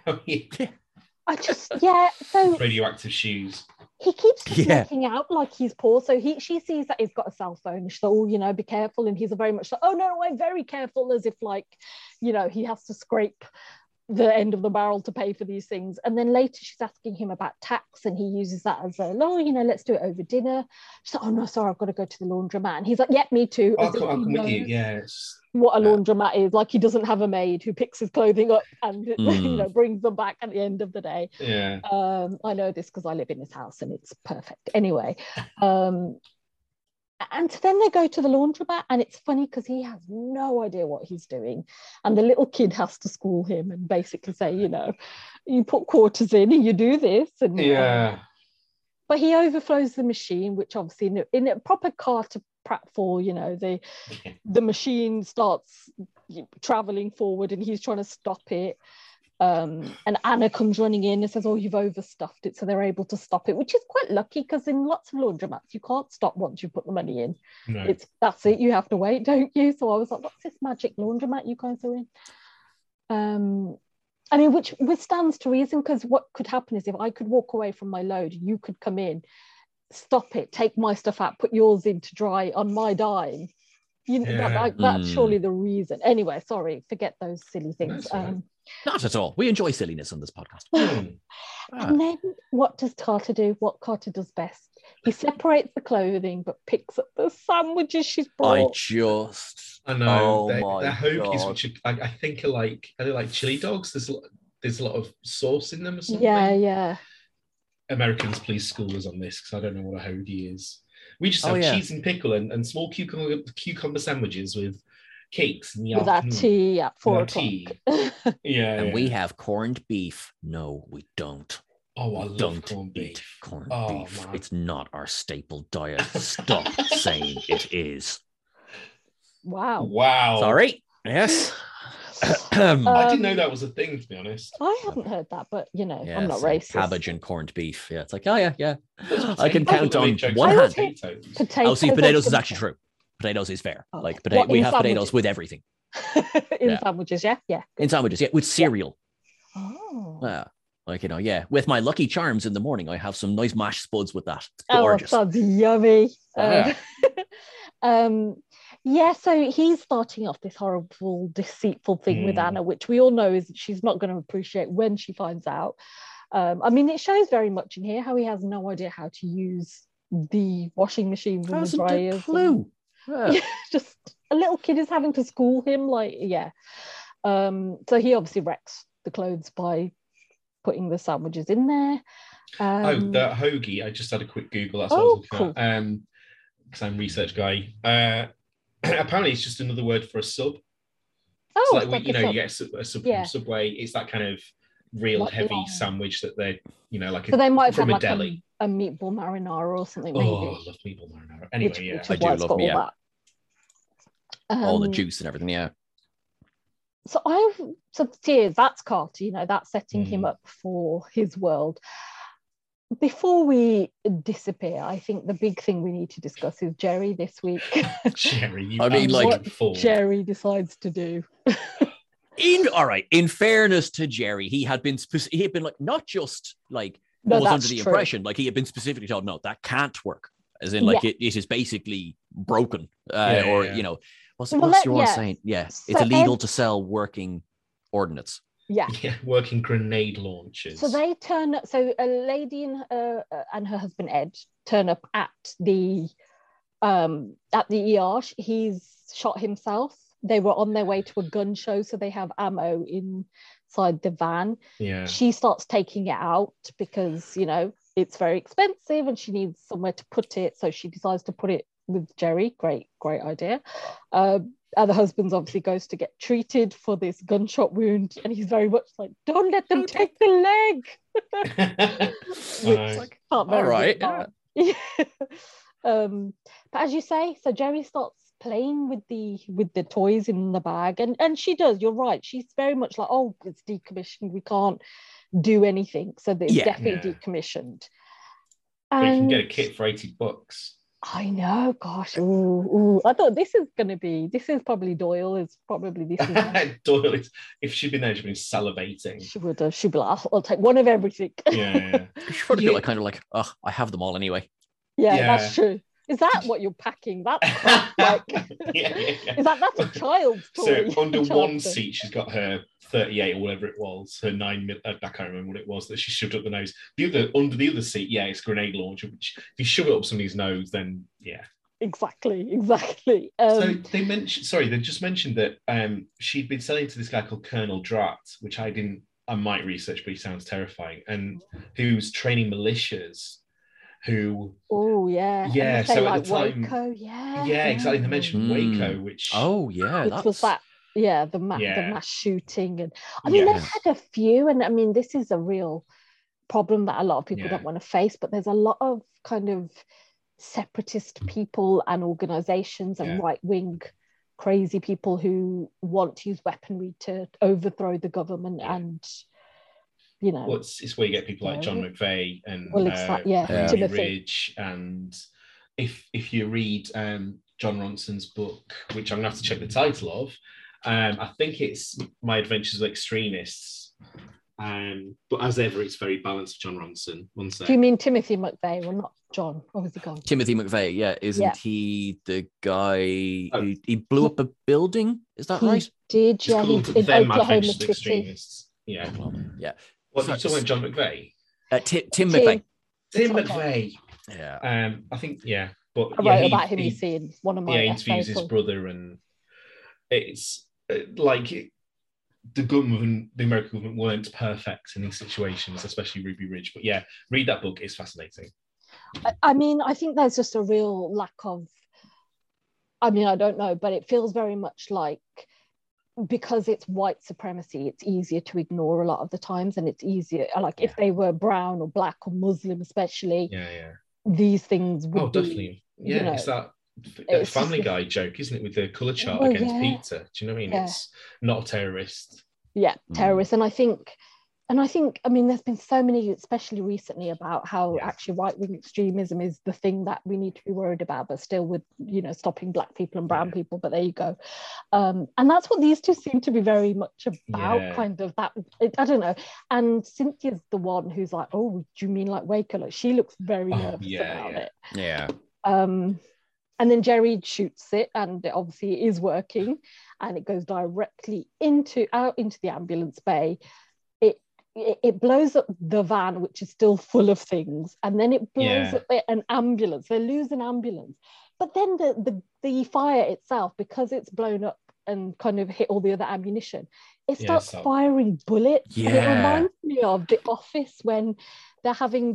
Speaker 3: just so
Speaker 1: radioactive shoes.
Speaker 3: He keeps just making out like he's poor. So she sees that he's got a cell phone. She's like, oh, be careful. And he's very much like, oh no, I'm very careful, as if like, he has to scrape the end of the barrel to pay for these things. And then later she's asking him about tax, and he uses that as let's do it over dinner. She's like, oh no, sorry, I've got to go to the laundromat. And he's like, yeah, me too.
Speaker 1: I'll come with you. Yeah.
Speaker 3: What a laundromat is. Like, he doesn't have a maid who picks his clothing up and brings them back at the end of the day.
Speaker 1: Yeah.
Speaker 3: I know this because I live in his house and it's perfect. Anyway, and then they go to the laundromat, and it's funny because he has no idea what he's doing, and the little kid has to school him and basically say, you put quarters in and you do this, and but he overflows the machine, which obviously in a proper Carter pratfall, the machine starts traveling forward and he's trying to stop it. And Anna comes running in and says, oh, you've overstuffed it. So they're able to stop it, which is quite lucky because in lots of laundromats, you can't stop once you put the money in.
Speaker 1: No.
Speaker 3: That's it. You have to wait, don't you? So I was like, what's this magic laundromat you guys are in? Which withstands to reason, because what could happen is if I could walk away from my load, you could come in, stop it, take my stuff out, put yours in to dry on my dime. That's surely the reason. Anyway, sorry, forget those silly things.
Speaker 2: Not at all. We enjoy silliness on this podcast.
Speaker 3: And then what does Carter do? What Carter does best? He separates the clothing but picks up the sandwiches she's brought.
Speaker 1: I know. They're hoagies, which I think are they like chili dogs? There's a lot of sauce in them or something.
Speaker 3: Yeah.
Speaker 1: Americans, please school us on this because I don't know what a hoagie is. We just have cheese and pickle and small cucumber sandwiches with cakes in the
Speaker 3: with
Speaker 1: afternoon.
Speaker 3: That tea at 4 o'clock.
Speaker 2: And we have corned beef. No, we don't.
Speaker 1: Oh, I love corned beef.
Speaker 2: Corned beef. Man. It's not our staple diet. Stop saying it is.
Speaker 3: Wow.
Speaker 2: Sorry. Yes.
Speaker 1: I didn't know that was a thing, to be honest.
Speaker 3: I hadn't heard that, but I'm not racist.
Speaker 2: Cabbage and corned beef. Yeah, it's like, yeah. I can count on one hand.
Speaker 3: Potatoes.
Speaker 2: Potatoes is actually true. Potatoes is fair. Oh. Like we have potatoes with everything.
Speaker 3: in sandwiches, yeah.
Speaker 2: In sandwiches, yeah, with cereal.
Speaker 3: Oh.
Speaker 2: Yeah. Like, with my Lucky Charms in the morning, I have some nice mashed spuds with that. It's gorgeous.
Speaker 3: Oh, that's yummy. So he's starting off this horrible, deceitful thing with Anna, which we all know is she's not going to appreciate when she finds out. It shows very much in here how he has no idea how to use the washing machines and the dryers.
Speaker 2: Hasn't a clue.
Speaker 3: Just a little kid is having to school him, so he obviously wrecks the clothes by putting the sandwiches in there.
Speaker 1: The hoagie, I just had a quick Google, that's what I was looking at, because I'm a research guy. Apparently it's just another word for a sub. So you get a sub from Subway. It's that kind of real heavy sandwich that they
Speaker 3: so they might have
Speaker 1: a deli.
Speaker 3: A meatball marinara or something. Maybe.
Speaker 1: I love meatball marinara. Anyway,
Speaker 2: I do love meat. All the juice and everything. Yeah.
Speaker 3: So that's Carter. That's setting him up for his world. Before we disappear, I think the big thing we need to discuss is Jerry this week.
Speaker 1: Jerry,
Speaker 3: what Jerry decides to do.
Speaker 2: In fairness to Jerry, he had been like not just like was under the impression, like he had been specifically told, no, that can't work. As in, like it is basically broken, what's your saying? Yeah, so it's illegal to sell working ordnance.
Speaker 3: Yeah,
Speaker 1: working grenade launchers.
Speaker 3: So they turn up. So a lady and her husband Ed turn up at the ER. He's shot himself. They were on their way to a gun show, so they have ammo inside the van.
Speaker 1: Yeah.
Speaker 3: She starts taking it out because it's very expensive and she needs somewhere to put it. So she decides to put it with Jerry. Great idea. And the husband obviously goes to get treated for this gunshot wound, and he's very much like, "Don't let them take the leg." Which,
Speaker 2: all right.
Speaker 3: Yeah. But as you say, so Jerry starts playing with the toys in the bag, and she does. You're right. She's very much like, oh, it's decommissioned. We can't do anything. So it's definitely decommissioned.
Speaker 1: But you can get a kit for $80.
Speaker 3: I know, gosh. Ooh. I thought this is probably Doyle. Is probably this is
Speaker 1: Doyle is, if she'd been there, she'd been salivating.
Speaker 3: She would have. She'd be like, I'll take one of everything.
Speaker 1: Yeah.
Speaker 2: She'd probably be like, kind of like, oh, I have them all anyway.
Speaker 3: Yeah, that's true. Is that what you're packing? That's like, is that's a child's toy?
Speaker 1: So under one seat, she's got her 38 or whatever it was, her 9 mil. I can't remember what it was that she shoved up the nose. Under the other seat, it's a grenade launcher. Which if you shove it up somebody's nose, then
Speaker 3: Exactly.
Speaker 1: So they just mentioned that she'd been selling to this guy called Colonel Drat, which I might research, but he sounds terrifying, and who's training militias. So at the time,
Speaker 3: Waco,
Speaker 1: exactly. They mentioned Waco, which
Speaker 3: was that the mass shooting, and I mean they've had a few, and I mean this is a real problem that a lot of people don't want to face, but there's a lot of kind of separatist people and organizations and right-wing crazy people who want to use weaponry to overthrow the government and
Speaker 1: it's where you get people like John McVeigh and
Speaker 3: Timothy
Speaker 1: Ridge, and if you read John Ronson's book, which I'm gonna have to check the title of, I think it's My Adventures with Extremists, but as ever it's very balanced with John Ronson. One sec.
Speaker 3: Do you mean Timothy McVeigh or not John? Or was he gone?
Speaker 2: Timothy McVeigh, isn't he the guy who he blew up a building? Is that right?
Speaker 3: Did
Speaker 1: in Oklahoma City. Yeah. What are you talking about, John McVeigh?
Speaker 2: Tim McVeigh.
Speaker 1: Tim McVeigh.
Speaker 2: Yeah.
Speaker 1: I think, but
Speaker 3: I wrote about him. You see in one of my
Speaker 1: interviews his brother, and it's like the government, the American government, weren't perfect in these situations, especially Ruby Ridge. But read that book; it's fascinating.
Speaker 3: I mean, I think there's just a real lack of. I mean, I don't know, but it feels very much like, because it's white supremacy, it's easier to ignore a lot of the times, and it's easier if they were brown or black or Muslim especially, these things would
Speaker 1: definitely it's that Family Guy joke, isn't it, with the colour chart against Peter? Do you know what I mean? It's not a terrorist,
Speaker 3: terrorist. And I think I mean there's been so many, especially recently, about how actually right-wing extremism is the thing that we need to be worried about, but still with stopping black people and brown people. But there you go, and that's what these two seem to be very much about, kind of that. I don't know. And Cynthia's the one who's like, oh, do you mean like Waco? Like she looks very nervous about it. And then Jerry shoots it, and obviously it is working, and it goes directly out into the ambulance bay. It blows up the van, which is still full of things, and then it blows up an ambulance. They lose an ambulance, but then the fire itself, because it's blown up and kind of hit all the other ammunition, it starts firing bullets. And it reminds me of The Office when they're having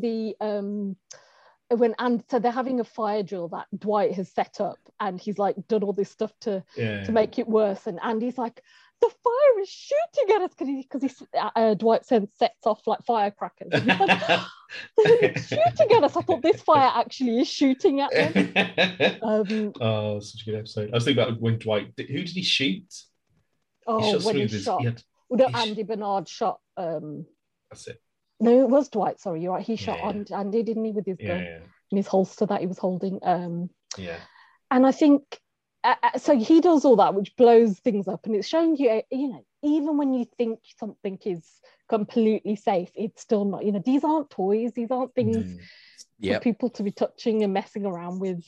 Speaker 3: so they're having a fire drill that Dwight has set up, and he's like done all this stuff to make it worse, and Andy's like, the fire is shooting at us, because Dwight sets off like firecrackers. And he's like, it's shooting at us. I thought this fire actually is shooting at them.
Speaker 1: Such a good episode. I was thinking about when Dwight, who did he shoot?
Speaker 3: Andy Bernard shot.
Speaker 1: That's it.
Speaker 3: No, it was Dwight. Sorry, you're right. He shot Andy, didn't he, with his gun in his holster that he was holding. And I think. So he does all that, which blows things up, and it's showing you, even when you think something is completely safe, it's still not. These aren't toys; these aren't things for people to be touching and messing around with.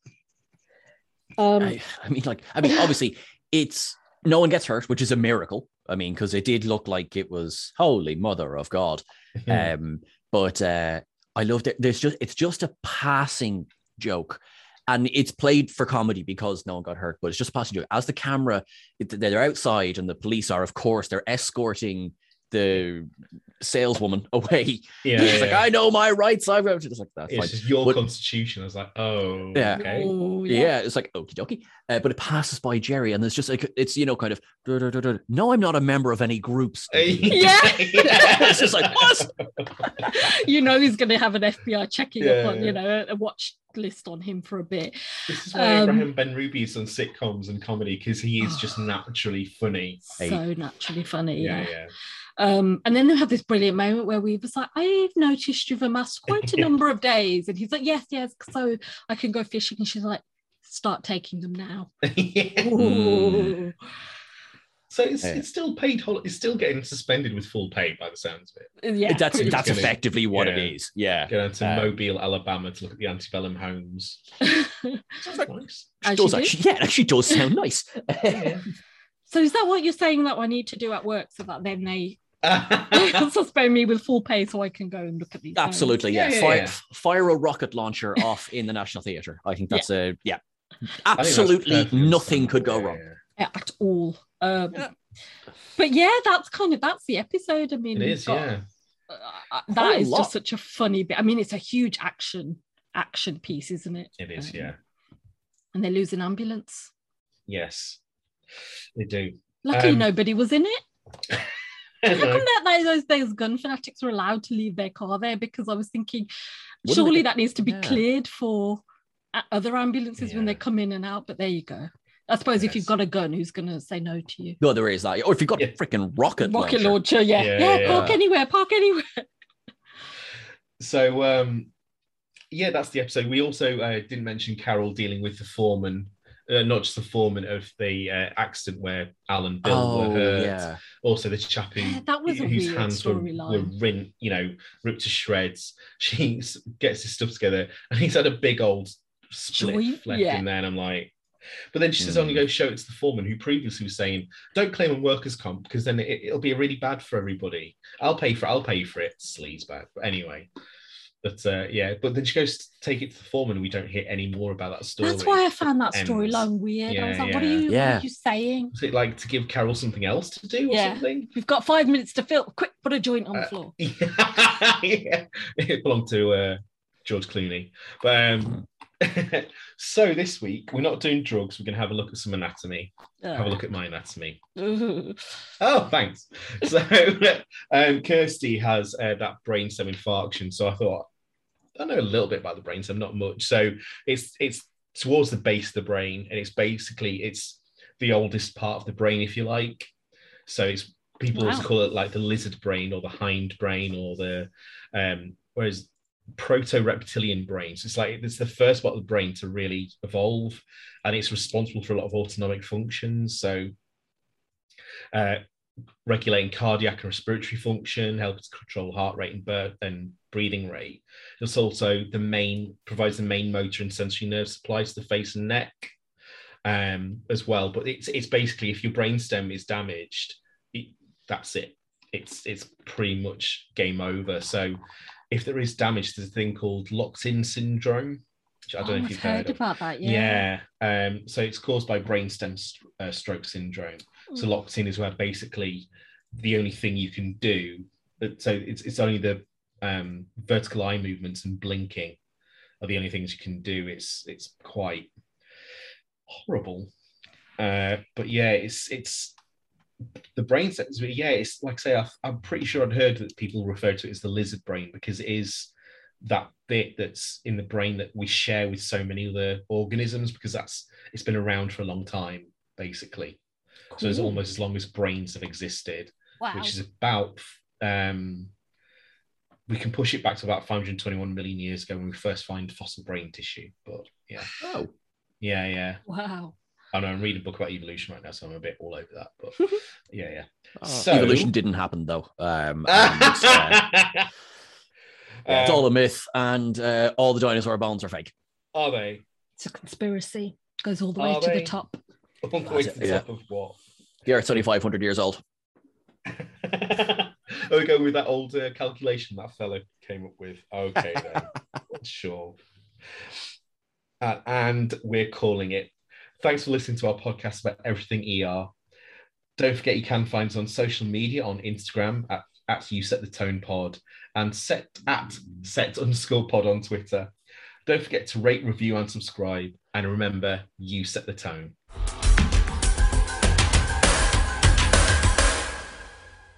Speaker 2: I mean, obviously, it's no one gets hurt, which is a miracle. I mean, because it did look like it was holy mother of God. But I loved it. It's just a passing joke. And it's played for comedy because no one got hurt, but it's just a passing joke. As the camera, they're outside and the police are, of course, they're escorting the saleswoman away. She's like, I know my rights. I'm going to just like that.
Speaker 1: It's just your constitution. I was like, okay.
Speaker 2: It's like okie dokie. But it passes by Jerry, and it's just like it's kind of no, I'm not a member of any groups.
Speaker 3: It's
Speaker 2: just like what?
Speaker 3: He's going to have an FBI checking up on a watch
Speaker 4: list on him for a bit.
Speaker 1: This is why Abraham Benrubi is on sitcoms and comedy, because he is just naturally funny.
Speaker 4: So naturally funny,
Speaker 1: yeah.
Speaker 4: And then they have this brilliant moment where we was like, I've noticed you've amassed quite a number of days. And he's like, yes, so I can go fishing. And she's like, start taking them now.
Speaker 1: So it's still paid. It's still getting suspended with full pay by the sounds of it.
Speaker 2: Yeah, that's effectively what it is. Yeah,
Speaker 1: go down to Mobile, Alabama to look at the antebellum homes. Sounds nice.
Speaker 2: It actually does sound nice.
Speaker 4: So is that what you're saying that I need to do at work so that then they suspend me with full pay so I can go and look at these?
Speaker 2: Absolutely, fire a rocket launcher off in the National Theatre. I think that's absolutely nothing could go wrong
Speaker 4: at all. But that's the episode. I mean,
Speaker 1: it is. That
Speaker 4: is just such a funny bit. I mean, it's a huge action piece, isn't it?
Speaker 1: It is,
Speaker 4: and they lose an ambulance.
Speaker 1: Yes, they do.
Speaker 4: Luckily, nobody was in it. How come that those gun fanatics were allowed to leave their car there? Because I was thinking, surely that needs to be cleared for other ambulances when they come in and out. But there you go. I suppose if you've got a gun, who's going to say no to you?
Speaker 2: No, there is that. Or if you've got a freaking rocket launcher.
Speaker 4: Park anywhere.
Speaker 1: So, that's the episode. We also didn't mention Carol dealing with the foreman, not just the foreman of the accident where Al and Bill were hurt. Yeah. Also, the chap whose hands were ripped to shreds. She gets his stuff together, and he's had a big old split left in there, and I'm like. But then she says, only go show it to the foreman, who previously was saying, don't claim on workers' comp, because then it'll be really bad for everybody. I'll pay for it. Sleazebag. But anyway. But then she goes to take it to the foreman, and we don't hear any more about that story.
Speaker 4: That's why I found that storyline weird. I was like, what are you saying?
Speaker 1: Was it like to give Carol something else to do or something?
Speaker 4: We've got 5 minutes to fill. Quick, put a joint on the floor.
Speaker 1: It belonged to George Clooney. But so this week, we're not doing drugs. We're going to have a look at some anatomy. Have a look at my anatomy. Oh, thanks. So Kirsty has that brainstem infarction. So I thought, I know a little bit about the brainstem, not much. So it's towards the base of the brain, and it's the oldest part of the brain, if you like. So people always call it like the lizard brain or the hind brain or the whereas proto-reptilian brain. So it's the first part of the brain to really evolve, and it's responsible for a lot of autonomic functions. So regulating cardiac and respiratory function, helping to control heart rate and breathing rate. It's also provides the main motor and sensory nerve supplies to the face and neck as well. But it's basically, if your brainstem is damaged, that's it. It's pretty much game over. So if there is damage, there's a thing called locked-in syndrome, which I don't know if you've heard
Speaker 4: about that.
Speaker 1: So it's caused by brainstem stroke syndrome. So locked in is where basically the only thing you can do, so it's only the vertical eye movements and blinking are the only things you can do. It's quite horrible. But yeah, it's the brain cells. Yeah, it's like I say, I'm pretty sure I'd heard that people refer to it as the lizard brain, because it is that bit that's in the brain that we share with so many other organisms, because it's been around for a long time, basically. Cool. So it's almost as long as brains have existed, which is about we can push it back to about 521 million years ago when we first find fossil brain tissue. But yeah.
Speaker 2: Oh.
Speaker 1: Yeah.
Speaker 4: Wow.
Speaker 1: I know I'm reading a book about evolution right now, so I'm a bit all over that. But yeah.
Speaker 2: So, evolution didn't happen though. It's all a myth, and all the dinosaur bones are fake.
Speaker 1: Are they?
Speaker 4: It's a conspiracy. Goes all the way to the top.
Speaker 1: All the way to the top of what?
Speaker 2: The Earth's only 500 years old.
Speaker 1: We go with that old calculation that fella came up with. Okay, then. Sure. And we're calling it. Thanks for listening to our podcast about everything ER. Don't forget you can find us on social media on Instagram at You Set the Tone Pod and set_pod on Twitter. Don't forget to rate, review, and subscribe. And remember, you set the tone.